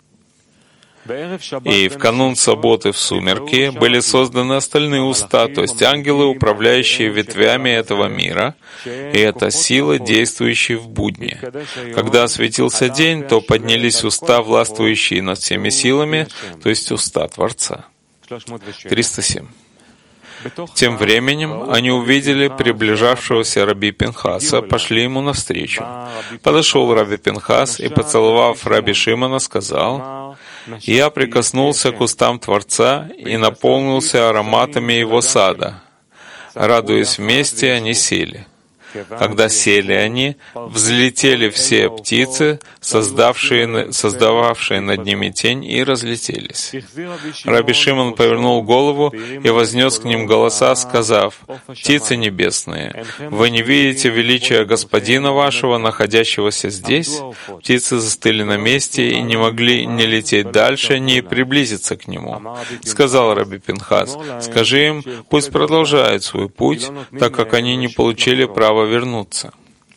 И в канун субботы в сумерки были созданы остальные уста, то есть ангелы, управляющие ветвями этого мира, и это силы, действующие в будни. Когда осветился день, то поднялись уста, властвующие над всеми силами, то есть уста Творца. 307. Тем временем они увидели приближавшегося Раби Пинхаса, пошли ему навстречу. Подошел Раби Пинхас и, поцеловав Раби Шимона, сказал: «Я прикоснулся к устам Творца и наполнился ароматами его сада». Радуясь вместе, они сели. Когда сели они, взлетели все птицы, создававшие над ними тень, и разлетелись. Раби Шимон повернул голову и вознес к ним голоса, сказав: «Птицы небесные, вы не видите величия Господина вашего, находящегося здесь?» Птицы застыли на месте и не могли ни лететь дальше, ни приблизиться к нему. Сказал Раби Пинхас: «Скажи им, пусть продолжают свой путь, так как они не получили права вернуться».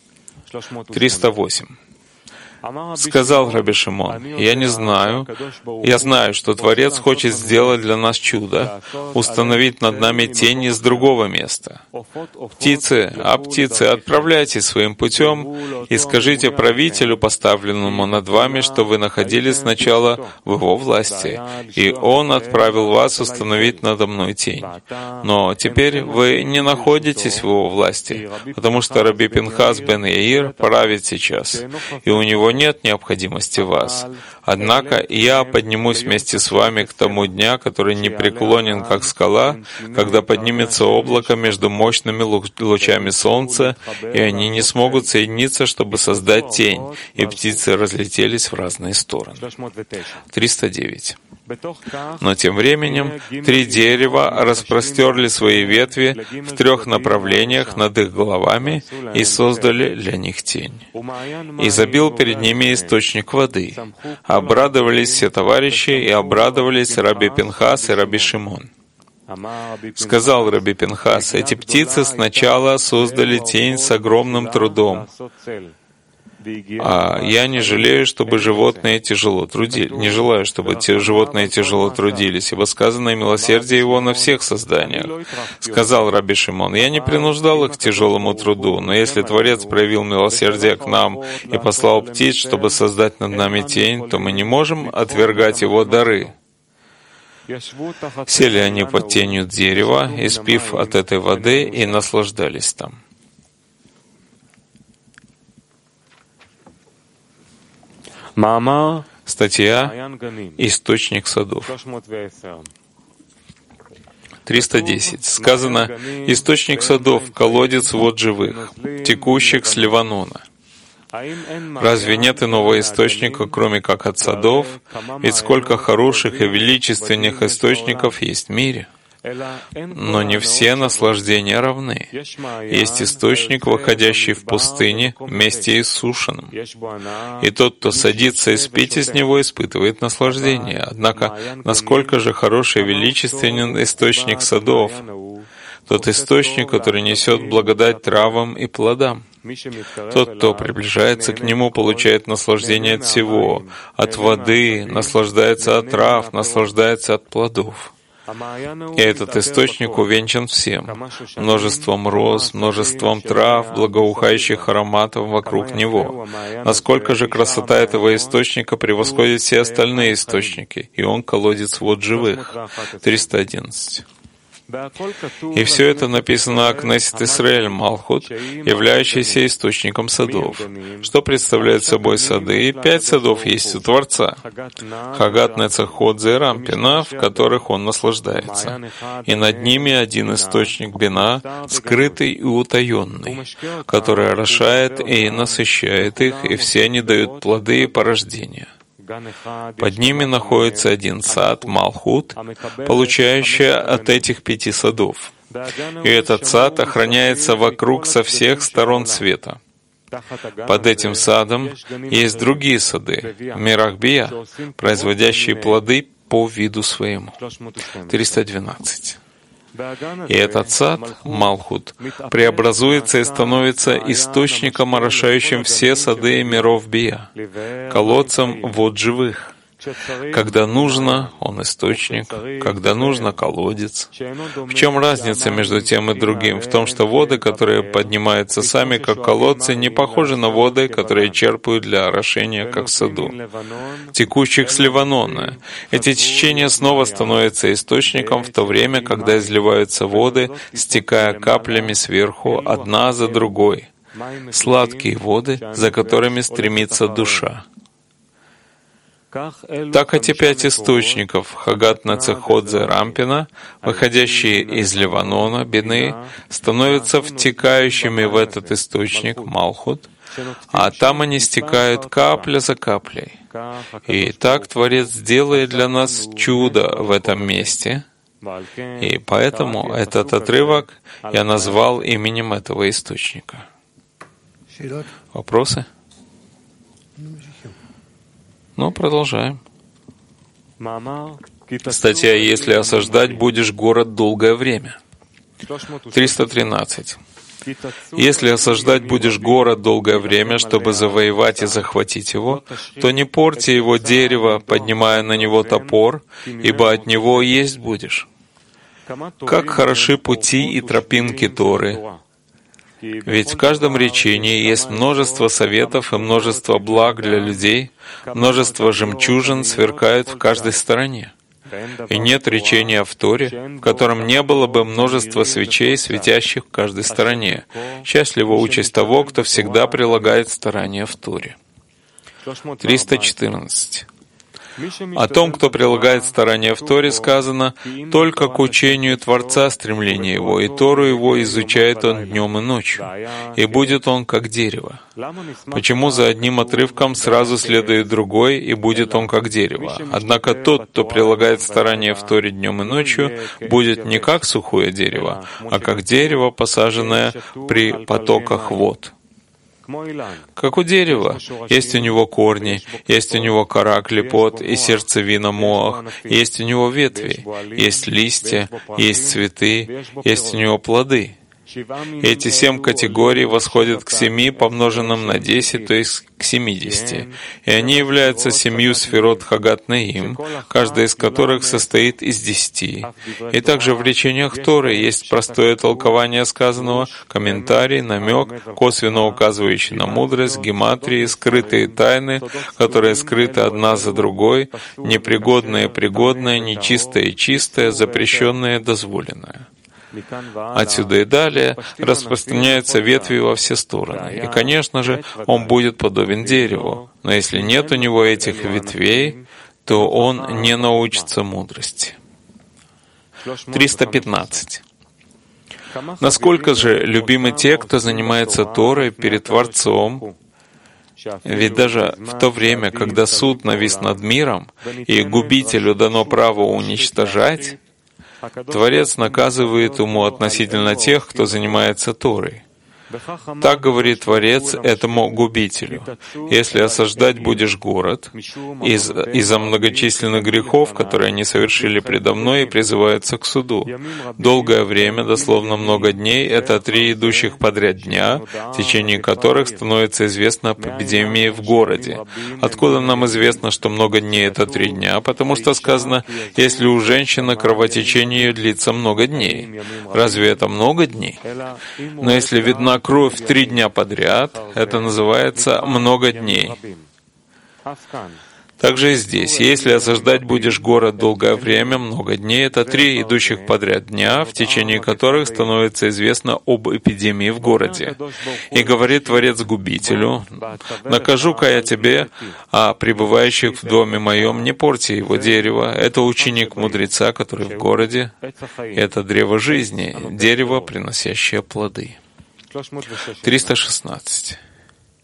308. Сказал Раби Шимон: «Я знаю, что Творец хочет сделать для нас чудо, установить над нами тень из другого места. Птицы, отправляйтесь своим путем и скажите правителю, поставленному над вами, что вы находились сначала в его власти, и он отправил вас установить надо мной тень. Но теперь вы не находитесь в его власти, потому что Раби Пинхас бен Яир правит сейчас, и у него нет необходимости в вас. Однако я поднимусь вместе с вами к тому дня, который непреклонен, как скала, когда поднимется облако между мощными лучами солнца, и они не смогут соединиться, чтобы создать тень, и птицы разлетелись в разные стороны». 309. Но тем временем 3 дерева распростерли свои ветви в 3 направлениях над их головами и создали для них тень. И забил перед ними источник воды. Обрадовались все товарищи, и обрадовались Раби Пинхас и Раби Шимон. Сказал Раби Пинхас: «Эти птицы сначала создали тень с огромным трудом, а я не желаю, чтобы животные тяжело трудились, ибо сказано милосердие его на всех созданиях». Сказал Раби Шимон: «Я не принуждал их к тяжелому труду, но если Творец проявил милосердие к нам и послал птиц, чтобы создать над нами тень, то мы не можем отвергать его дары». Сели они под тенью дерева, испив от этой воды, и наслаждались там. Статья «Источник садов». 310. Сказано: «Источник садов, колодец вод живых, текущих с Ливанона». Разве нет иного источника, кроме как от садов? Ведь сколько хороших и величественных источников есть в мире. Но не все наслаждения равны. Есть источник, выходящий в пустыне, вместе иссушенным. И тот, кто садится испить из него, испытывает наслаждение. Однако, насколько же хороший и величественен источник садов, тот источник, который несет благодать травам и плодам. Тот, кто приближается к нему, получает наслаждение от всего, от воды, наслаждается от трав, наслаждается от плодов. И этот источник увенчан всем, множеством роз, множеством трав, благоухающих ароматов вокруг него. Насколько же красота этого источника превосходит все остальные источники, и он колодец вод живых. 311. И все это написано о Кнессет Исраэль Малхут, являющейся источником садов. Что представляют собой сады? И 5 садов есть у Творца. Хагат, Нецах-Ход, Зеирам, Пина, в которых он наслаждается. И над ними один источник Бина, скрытый и утаенный, который орошает и насыщает их, и все они дают плоды и порождения. Под ними находится один сад, Малхут, получающий от этих 5 садов. И этот сад охраняется вокруг со всех сторон света. Под этим садом есть другие сады, мирах Бия, производящие плоды по виду своему. 312. И этот сад, Малхут, преобразуется и становится источником, орошающим все сады миров Бия, колодцем вод живых. Когда нужно, он источник, когда нужно, колодец. В чем разница между тем и другим? В том, что воды, которые поднимаются сами, как колодцы, не похожи на воды, которые черпают для орошения, как в саду, текущих с Ливанона. Эти течения снова становятся источником в то время, когда изливаются воды, стекая каплями сверху, одна за другой. Сладкие воды, за которыми стремится душа. Так эти 5 источников, Хагат Нацеходзе Рампина, выходящие из Ливанона, Бины, становятся втекающими в этот источник, Малхут, а там они стекают капля за каплей. И так Творец делает для нас чудо в этом месте, и поэтому этот отрывок я назвал именем этого источника. Вопросы? Ну, продолжаем. Статья «Если осаждать будешь город долгое время». 313. Если осаждать будешь город долгое время, чтобы завоевать и захватить его, то не порти его дерево, поднимая на него топор, ибо от него есть будешь. Как хороши пути и тропинки Торы, ведь в каждом речении есть множество советов и множество благ для людей, множество жемчужин сверкают в каждой стороне. И нет речения в Торе, в котором не было бы множества свечей, светящих в каждой стороне. Счастлива участь того, кто всегда прилагает старания в Торе. 314. О том, кто прилагает старания в Торе, сказано, только к учению Творца стремление его, и Тору его изучает он днем и ночью, и будет он как дерево. Почему за одним отрывком сразу следует другой, и будет он как дерево? Однако тот, кто прилагает старания в Торе днем и ночью, будет не как сухое дерево, а как дерево, посаженное при потоках вод. Как у дерева, есть у него корни, есть у него кора клепот и сердцевина моах, есть у него ветви, есть листья, есть цветы, есть у него плоды. Эти 7 категорий восходят к 7, помноженным на 10, то есть к 70. И они являются 7 сферот Хагат Наим, каждая из которых состоит из 10. И также в речениях Торы есть простое толкование сказанного, комментарий, намек, косвенно указывающий на мудрость, гематрии, скрытые тайны, которые скрыты одна за другой, непригодное пригодное, нечистое чистое, запрещенное дозволенное. Отсюда и далее распространяются ветви во все стороны. И, конечно же, он будет подобен дереву. Но если нет у него этих ветвей, то он не научится мудрости. 315. Насколько же любимы те, кто занимается Торой перед Творцом, ведь даже в то время, когда суд навис над миром, и губителю дано право уничтожать, Творец наказывает ему относительно тех, кто занимается Торой. Так говорит Творец этому губителю: «Если осаждать будешь город из-за многочисленных грехов, которые они совершили предо мной и призываются к суду». Долгое время, дословно много дней, это 3 идущих подряд дня, в течение которых становится известно об эпидемии в городе. Откуда нам известно, что много дней — это 3 дня? Потому что сказано, если у женщины кровотечение длится много дней. Разве это много дней? Но если видна кровь 3 дня подряд, это называется много дней. Также и здесь, если осаждать будешь город долгое время, много дней, это 3 идущих подряд дня, в течение которых становится известно об эпидемии в городе. И говорит Творец губителю: «Накажу-ка я тебе, а пребывающих в доме моем не порти его дерево. Это ученик мудреца, который в городе. Это древо жизни, дерево, приносящее плоды». 316.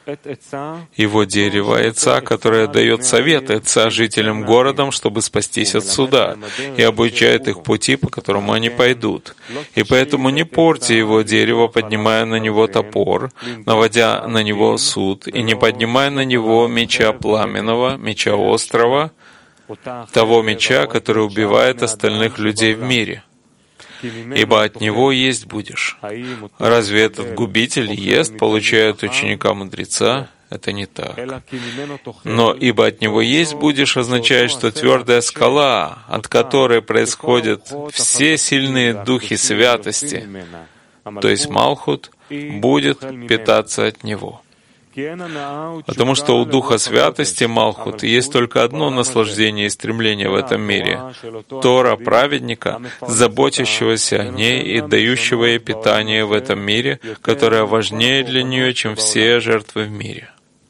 его дерево Эца, которое дает совет Эца жителям города, чтобы спастись от суда, и обучает их пути, по которому они пойдут. И поэтому не порти его дерево, поднимая на него топор, наводя на него суд, и не поднимая на него меча пламенного, меча острого, того меча, который убивает остальных людей в мире. Ибо от него есть будешь. Разве этот губитель ест, получая от ученика мудреца? Это не так. Но ибо от него есть будешь означает, что твердая скала, от которой происходят все сильные духи святости, то есть Малхут, будет питаться от него. Потому что у Духа Святости, Малхут, есть только одно наслаждение и стремление в этом мире — Тора праведника, заботящегося о ней и дающего ей питание в этом мире, которое важнее для нее, чем все жертвы в мире.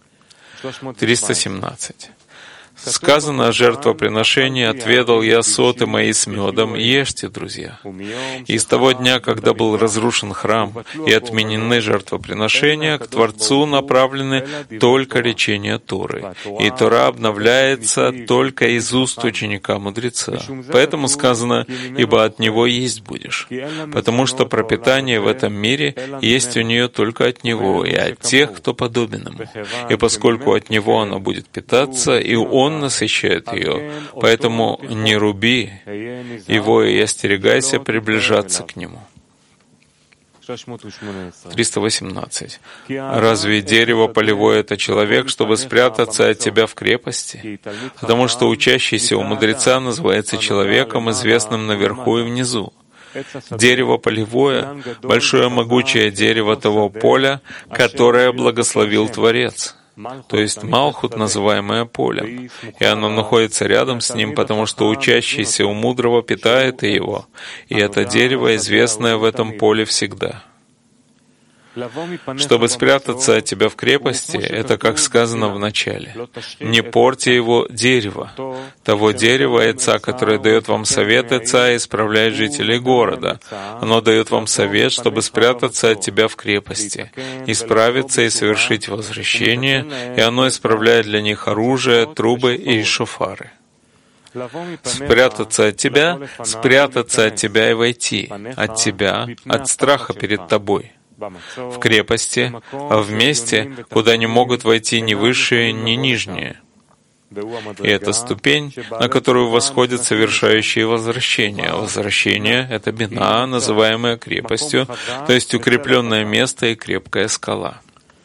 317. Сказано о жертвоприношении: «Отведал я соты мои с медом». Ешьте, друзья. И с того дня, когда был разрушен храм и отменены жертвоприношения, к Творцу направлены только речения Торы. И Тора обновляется только из уст ученика-мудреца. Поэтому сказано: «Ибо от него есть будешь». Потому что пропитание в этом мире есть у нее только от него и от тех, кто подобен ему. И поскольку от него она будет питаться, и он насыщает ее, поэтому не руби его и остерегайся приближаться к нему. 318. Разве дерево полевое — это человек, чтобы спрятаться от тебя в крепости? Потому что учащийся у мудреца называется человеком, известным наверху и внизу. Дерево полевое — большое могучее дерево того поля, которое благословил Творец. То есть Малхут, называемое полем, и оно находится рядом с ним, потому что учащийся у мудрого питает и его, и это дерево, известное в этом поле всегда. Чтобы спрятаться от тебя в крепости, это как сказано в начале. Не порти его дерево, того дерева Эца, которое дает вам совет Эца и исправляет жителей города. Оно дает вам совет, чтобы спрятаться от тебя в крепости, исправиться и совершить возвращение, и оно исправляет для них оружие, трубы и шофары. Спрятаться от тебя и войти, от тебя, от страха перед тобой. В крепости, в месте, куда не могут войти ни высшие, ни нижние. И это ступень, на которую восходят совершающие возвращение. Возвращение — это бина, называемая крепостью, то есть укрепленное место и крепкая скала.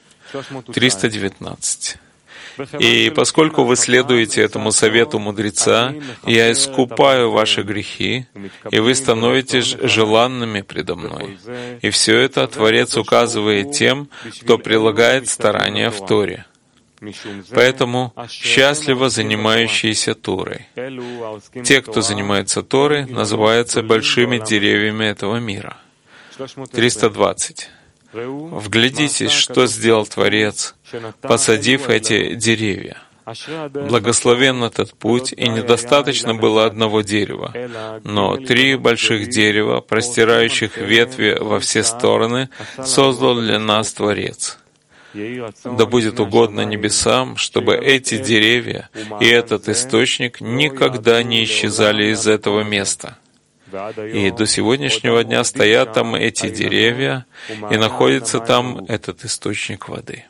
319. И поскольку вы следуете этому совету мудреца, я искупаю ваши грехи, и вы становитесь желанными предо мной. И все это Творец указывает тем, кто прилагает старания в Торе. Поэтому счастливо занимающиеся Торой. Те, кто занимается Торой, называются большими деревьями этого мира. 320. Вглядитесь, что сделал Творец, посадив эти деревья. Благословен этот путь, и недостаточно было одного дерева, но 3 больших дерева, простирающих ветви во все стороны, создал для нас Творец. Да будет угодно небесам, чтобы эти деревья и этот источник никогда не исчезали из этого места. И до сегодняшнего дня стоят там эти деревья, и находится там этот источник воды.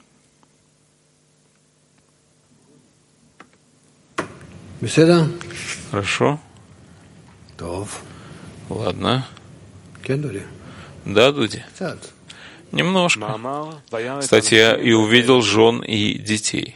Хорошо? Ладно. Да, Дуди? Немножко. Кстати, я и увидел жен и детей.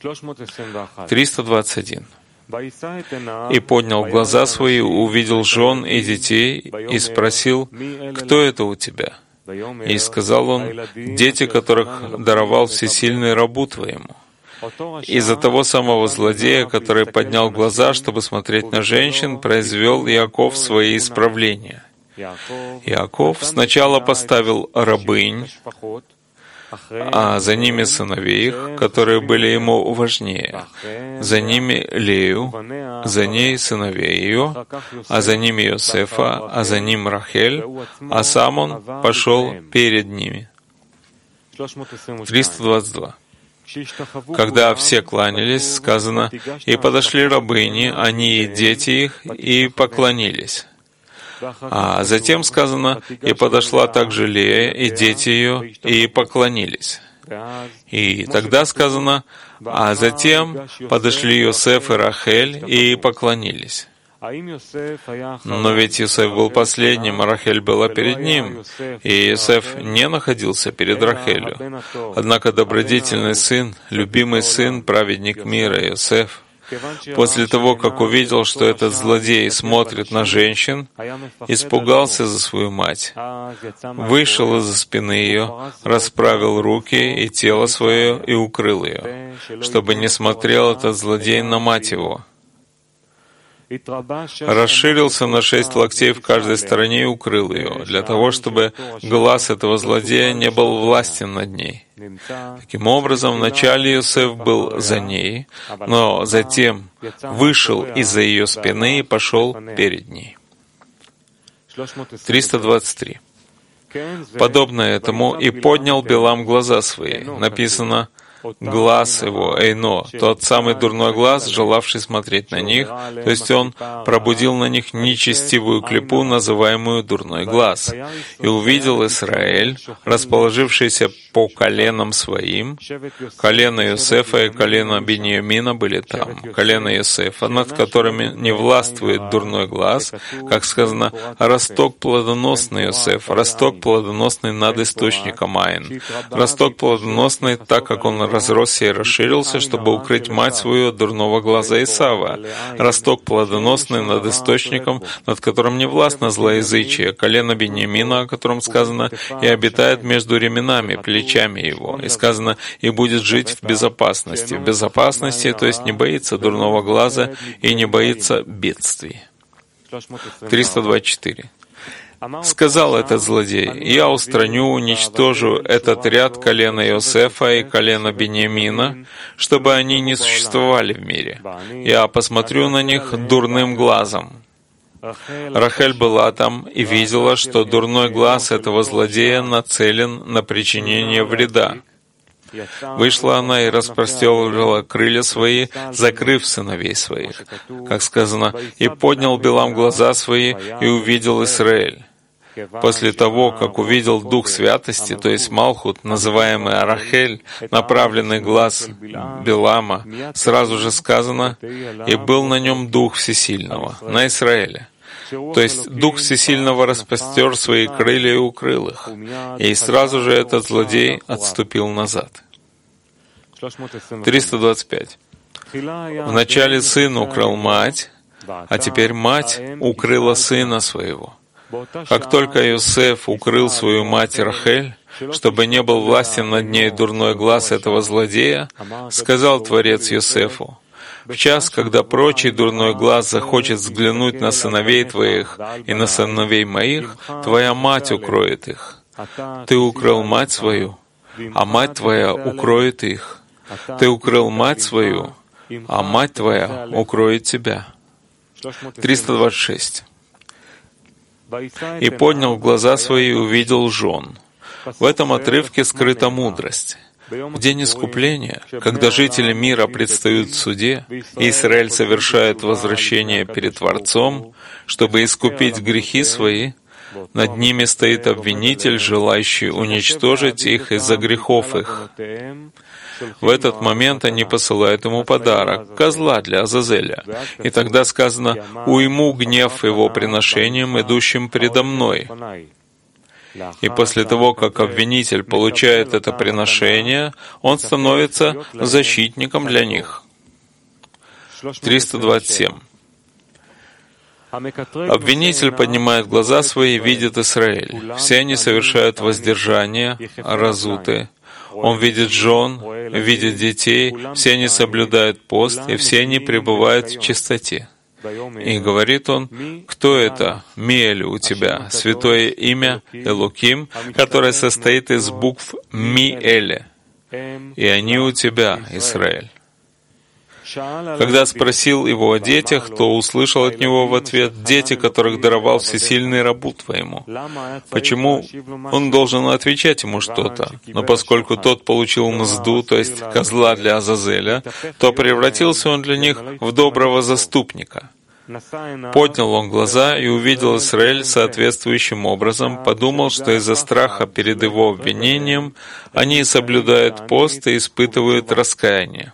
321. И поднял глаза свои, увидел жен и детей, и спросил: «Кто это у тебя?» И сказал он: «Дети, которых даровал всесильный рабу твоему». Из-за того самого злодея, который поднял глаза, чтобы смотреть на женщин, произвел Иаков свои исправления. Иаков сначала поставил рабынь, а за ними сыновей их, которые были ему важнее, за ними Лею, за ней сыновей ее, а за ними Йосефа, а за ним Рахель, а сам он пошел перед ними. 322. Когда все кланялись, сказано, «И подошли рабыни, они и дети их, и поклонились». А затем сказано, «И подошла также Лея, и дети ее, и поклонились». И тогда сказано, «А затем подошли Йосеф и Рахель, и поклонились». Но ведь Йосеф был последним, а Рахель была перед ним, и Йосеф не находился перед Рахелью. Однако добродетельный сын, любимый сын, праведник мира Йосеф, после того, как увидел, что этот злодей смотрит на женщин, испугался за свою мать, вышел из-за спины ее, расправил руки и тело свое и укрыл ее, чтобы не смотрел этот злодей на мать его. Расширился на 6 локтей в каждой стороне и укрыл ее, для того, чтобы глаз этого злодея не был властен над ней. Таким образом, вначале Йосеф был за ней, но затем вышел из-за ее спины и пошел перед ней. 323. Подобно этому и поднял Билам глаза свои. Написано, глаз его, Эйно, тот самый дурной глаз, желавший смотреть на них, то есть он пробудил на них нечестивую клипу, называемую дурной глаз. И увидел Исраэль, расположившийся по коленам своим, колено Йосефа и колено Биньямина были там, колено Йосефа, над которыми не властвует дурной глаз, как сказано, росток плодоносный Йосеф, росток плодоносный над источником Айн, росток плодоносный, так как он разросся и расширился, чтобы укрыть мать свою от дурного глаза Исава. Росток плодоносный над источником, над которым не властно злоязычие, колено Биньямина, о котором сказано, и обитает между ременами, плечами его. И сказано, и будет жить в безопасности. В безопасности, то есть не боится дурного глаза и не боится бедствий. 324. Сказал этот злодей, «Я устраню, уничтожу этот ряд колена Йосефа и колена Биньямина, чтобы они не существовали в мире. Я посмотрю на них дурным глазом». Рахель была там и видела, что дурной глаз этого злодея нацелен на причинение вреда. Вышла она и распростерлила крылья свои, закрыв сыновей своих. Как сказано, «И поднял Билам глаза свои, и увидел Исраэль». После того, как увидел Дух Святости, то есть Малхут, называемый Арахель, направленный глаз Билама, сразу же сказано, «И был на нем Дух Всесильного», на Исраэле. То есть Дух Всесильного распростер свои крылья и укрыл их. И сразу же этот злодей отступил назад. 325. Вначале сын украл мать, а теперь мать укрыла сына своего. Как только Йосеф укрыл свою мать Рахель, чтобы не был властен над ней дурной глаз этого злодея, сказал Творец Йосефу, «В час, когда прочий дурной глаз захочет взглянуть на сыновей твоих и на сыновей моих, твоя мать укроет их. Ты укрыл мать свою, а мать твоя укроет их. Ты укрыл мать свою, а мать твоя укроет тебя». 326. «И поднял глаза свои и увидел жен». В этом отрывке скрыта мудрость. В день искупления, когда жители мира предстают в суде, и Израиль совершает возвращение перед Творцом, чтобы искупить грехи свои, над ними стоит обвинитель, желающий уничтожить их из-за грехов их. В этот момент они посылают ему подарок, козла для Азазеля. И тогда сказано, «Уйму гнев его приношением, идущим предо мной». И после того, как обвинитель получает это приношение, он становится защитником для них. 327. Обвинитель поднимает глаза свои и видит Исраэль. Все они совершают воздержание, разуты. Он видит жен, видит детей, все они соблюдают пост, и все они пребывают в чистоте. И говорит он, «Кто это, Миэль, у тебя, святое имя Элоким, которое состоит из букв Миэля, и они у тебя, Израиль». Когда спросил его о детях, то услышал от него в ответ: «Дети, которых даровал Всесильный рабу твоему». Почему он должен отвечать ему что-то? Но поскольку тот получил мзду, то есть козла для Азазеля, то превратился он для них в доброго заступника. Поднял он глаза и увидел Исраэль соответствующим образом, подумал, что из-за страха перед его обвинением они соблюдают пост и испытывают раскаяние.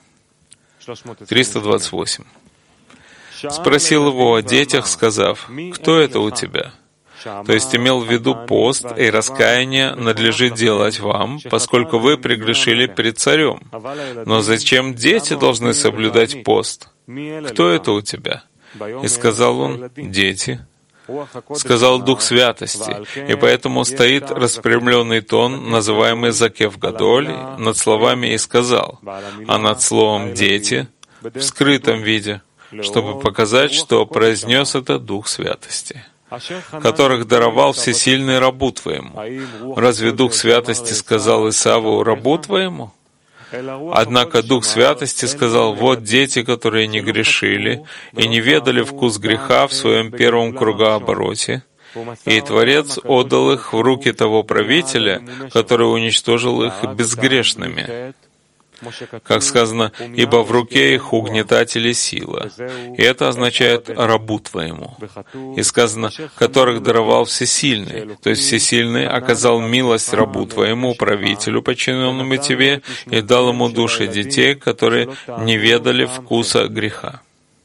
328. Спросил его о детях, сказав: «Кто это у тебя?» То есть имел в виду пост и раскаяние надлежит делать вам, поскольку вы прегрешили перед царем. Но зачем дети должны соблюдать пост? Кто это у тебя? И сказал он: «Дети». Сказал Дух Святости, и поэтому стоит распрямленный тон, называемый Закев Гадоль, над словами «и сказал», а над словом «дети» в скрытом виде, чтобы показать, что произнес это Дух Святости, которых даровал Всесильный рабу твоему. Разве Дух Святости сказал Исаву рабу твоему? Однако Дух Святости сказал: «Вот дети, которые не грешили и не ведали вкус греха в своем первом кругообороте, и Творец отдал их в руки того правителя, который уничтожил их безгрешными». Как сказано: «Ибо в руке их угнетатели сила». И это означает «рабу твоему». И сказано: «которых даровал Всесильный». То есть Всесильный оказал милость рабу твоему, правителю, подчиненному тебе, и дал ему души детей, которые не ведали вкуса греха.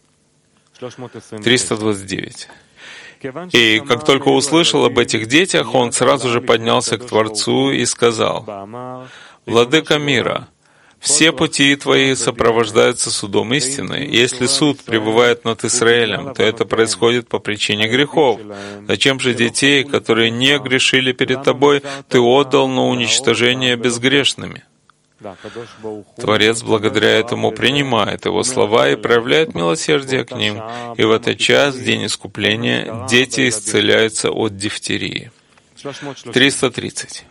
329. И как только услышал об этих детях, он сразу же поднялся к Творцу и сказал: «Владыка мира, все пути Твои сопровождаются судом истины. Если суд пребывает над Израилем, то это происходит по причине грехов. Зачем же детей, которые не грешили перед Тобой, Ты отдал на уничтожение безгрешными?» Творец благодаря этому принимает его слова и проявляет милосердие к ним. И в этот час, в день искупления, дети исцеляются от дифтерии. 330.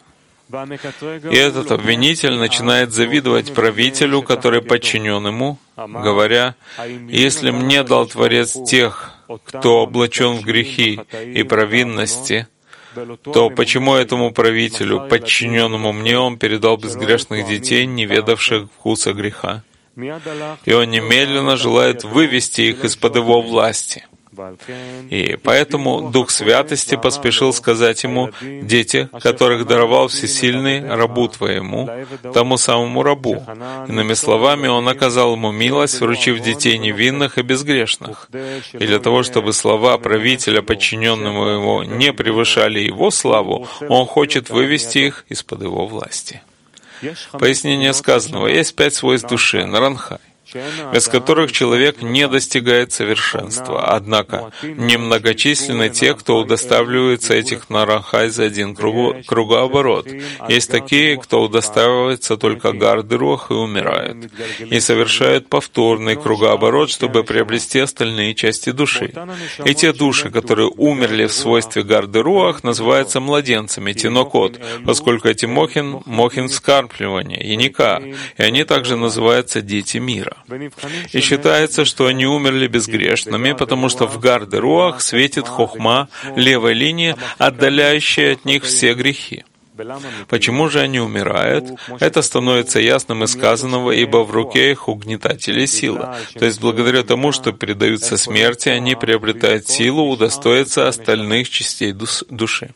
И этот обвинитель начинает завидовать правителю, который подчинен ему, говоря: «Если мне дал Творец тех, кто облачен в грехи и провинности, то почему этому правителю, подчиненному мне, он передал безгрешных детей, не ведавших вкуса греха?» И он немедленно желает вывести их из-под его власти. И поэтому Дух Святости поспешил сказать ему: «Дети, которых даровал Всесильный рабу твоему, тому самому рабу». Иными словами, он оказал ему милость, вручив детей невинных и безгрешных. И для того, чтобы слова правителя, подчиненному ему, не превышали его славу, он хочет вывести их из-под его власти. Пояснение сказанного: есть 5 свойств души, наранхай, без которых человек не достигает совершенства. Однако немногочисленны те, кто удостаивается этих наранхай за один кругооборот. Есть такие, кто удостаивается только гарды руах и умирают, и совершают повторный кругооборот, чтобы приобрести остальные части души. И те души, которые умерли в свойстве гарды руах, называются младенцами, тинокот, поскольку эти мохин вскармливания, яника, и они также называются дети мира. И считается, что они умерли безгрешными, потому что в гарды руах светит хохма, левая линия, отдаляющая от них все грехи. Почему же они умирают? Это становится ясным из сказанного: «Ибо в руке их угнетатели сила». То есть благодаря тому, что передаются смерти, они приобретают силу удостоиться остальных частей души.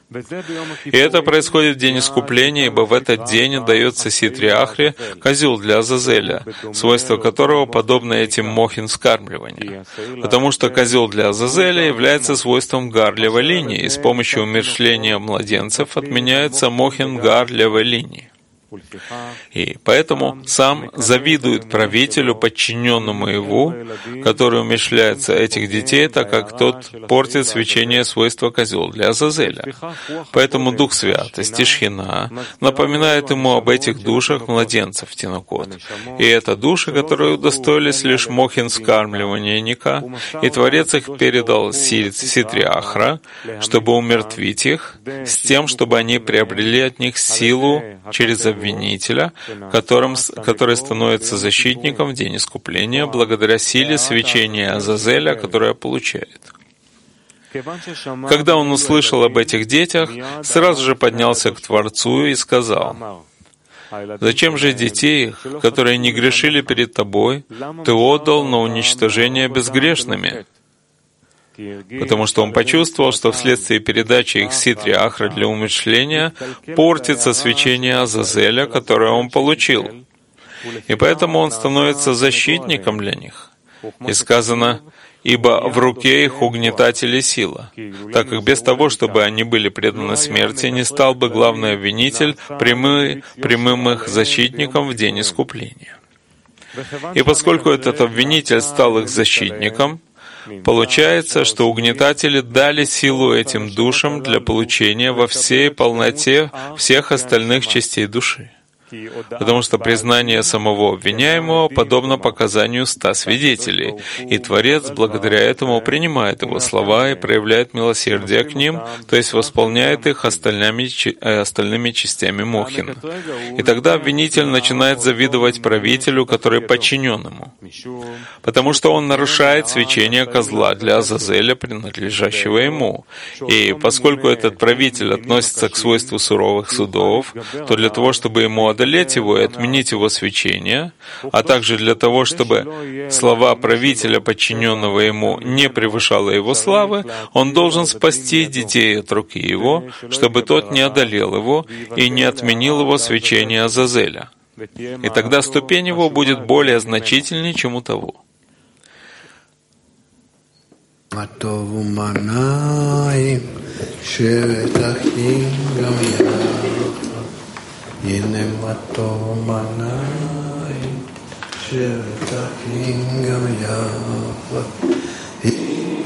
И это происходит в день искупления, ибо в этот день дается Ситре Ахре козел для Азазеля, свойство которого подобно этим мохин вскармливания. Потому что козел для Азазеля является свойством гар левой линии, и с помощью умерщвления младенцев отменяется мохин гар левой линии. И поэтому сам завидует правителю, подчиненному его, который умерщвляется этих детей, так как тот портит свечение свойства козел для Азазеля. Поэтому Дух Святости, Шхина, напоминает ему об этих душах младенцев Тинокот. И это души, которые удостоились лишь мохин вскармливания Ника, и Творец их передал Ситре Ахра, чтобы умертвить их, с тем, чтобы они приобрели от них силу через завет обвинителя, который становится защитником в день искупления благодаря силе свечения Азазеля, которое получает. Когда он услышал об этих детях, сразу же поднялся к Творцу и сказал: «Зачем же детей их, которые не грешили перед тобой, ты отдал на уничтожение безгрешными?» Потому что он почувствовал, что вследствие передачи их Ситри Ахра для умерщвления портится свечение Азазеля, которое он получил. И поэтому он становится защитником для них. И сказано: «Ибо в руке их угнетатель и сила», так как без того, чтобы они были преданы смерти, не стал бы главный обвинитель прямым их защитником в день искупления. И поскольку этот обвинитель стал их защитником, получается, что угнетатели дали силу этим душам для получения во всей полноте всех остальных частей души. Потому что признание самого обвиняемого подобно показанию 100 свидетелей, и Творец благодаря этому принимает его слова и проявляет милосердие к ним, то есть восполняет их остальными частями Мохин. И тогда обвинитель начинает завидовать правителю, который подчинен ему, потому что он нарушает свечение козла для Азазеля, принадлежащего ему. И поскольку этот правитель относится к свойству суровых судов, то для того, чтобы ему одолеть его и отменить его свечение, а также для того, чтобы слава правителя, подчиненного ему, не превышала его славы, он должен спасти детей от руки его, чтобы тот не одолел его и не отменил его свечение Азазеля. И тогда ступень его будет более значительней, чем у того. Yene mato manai shirta kingam yava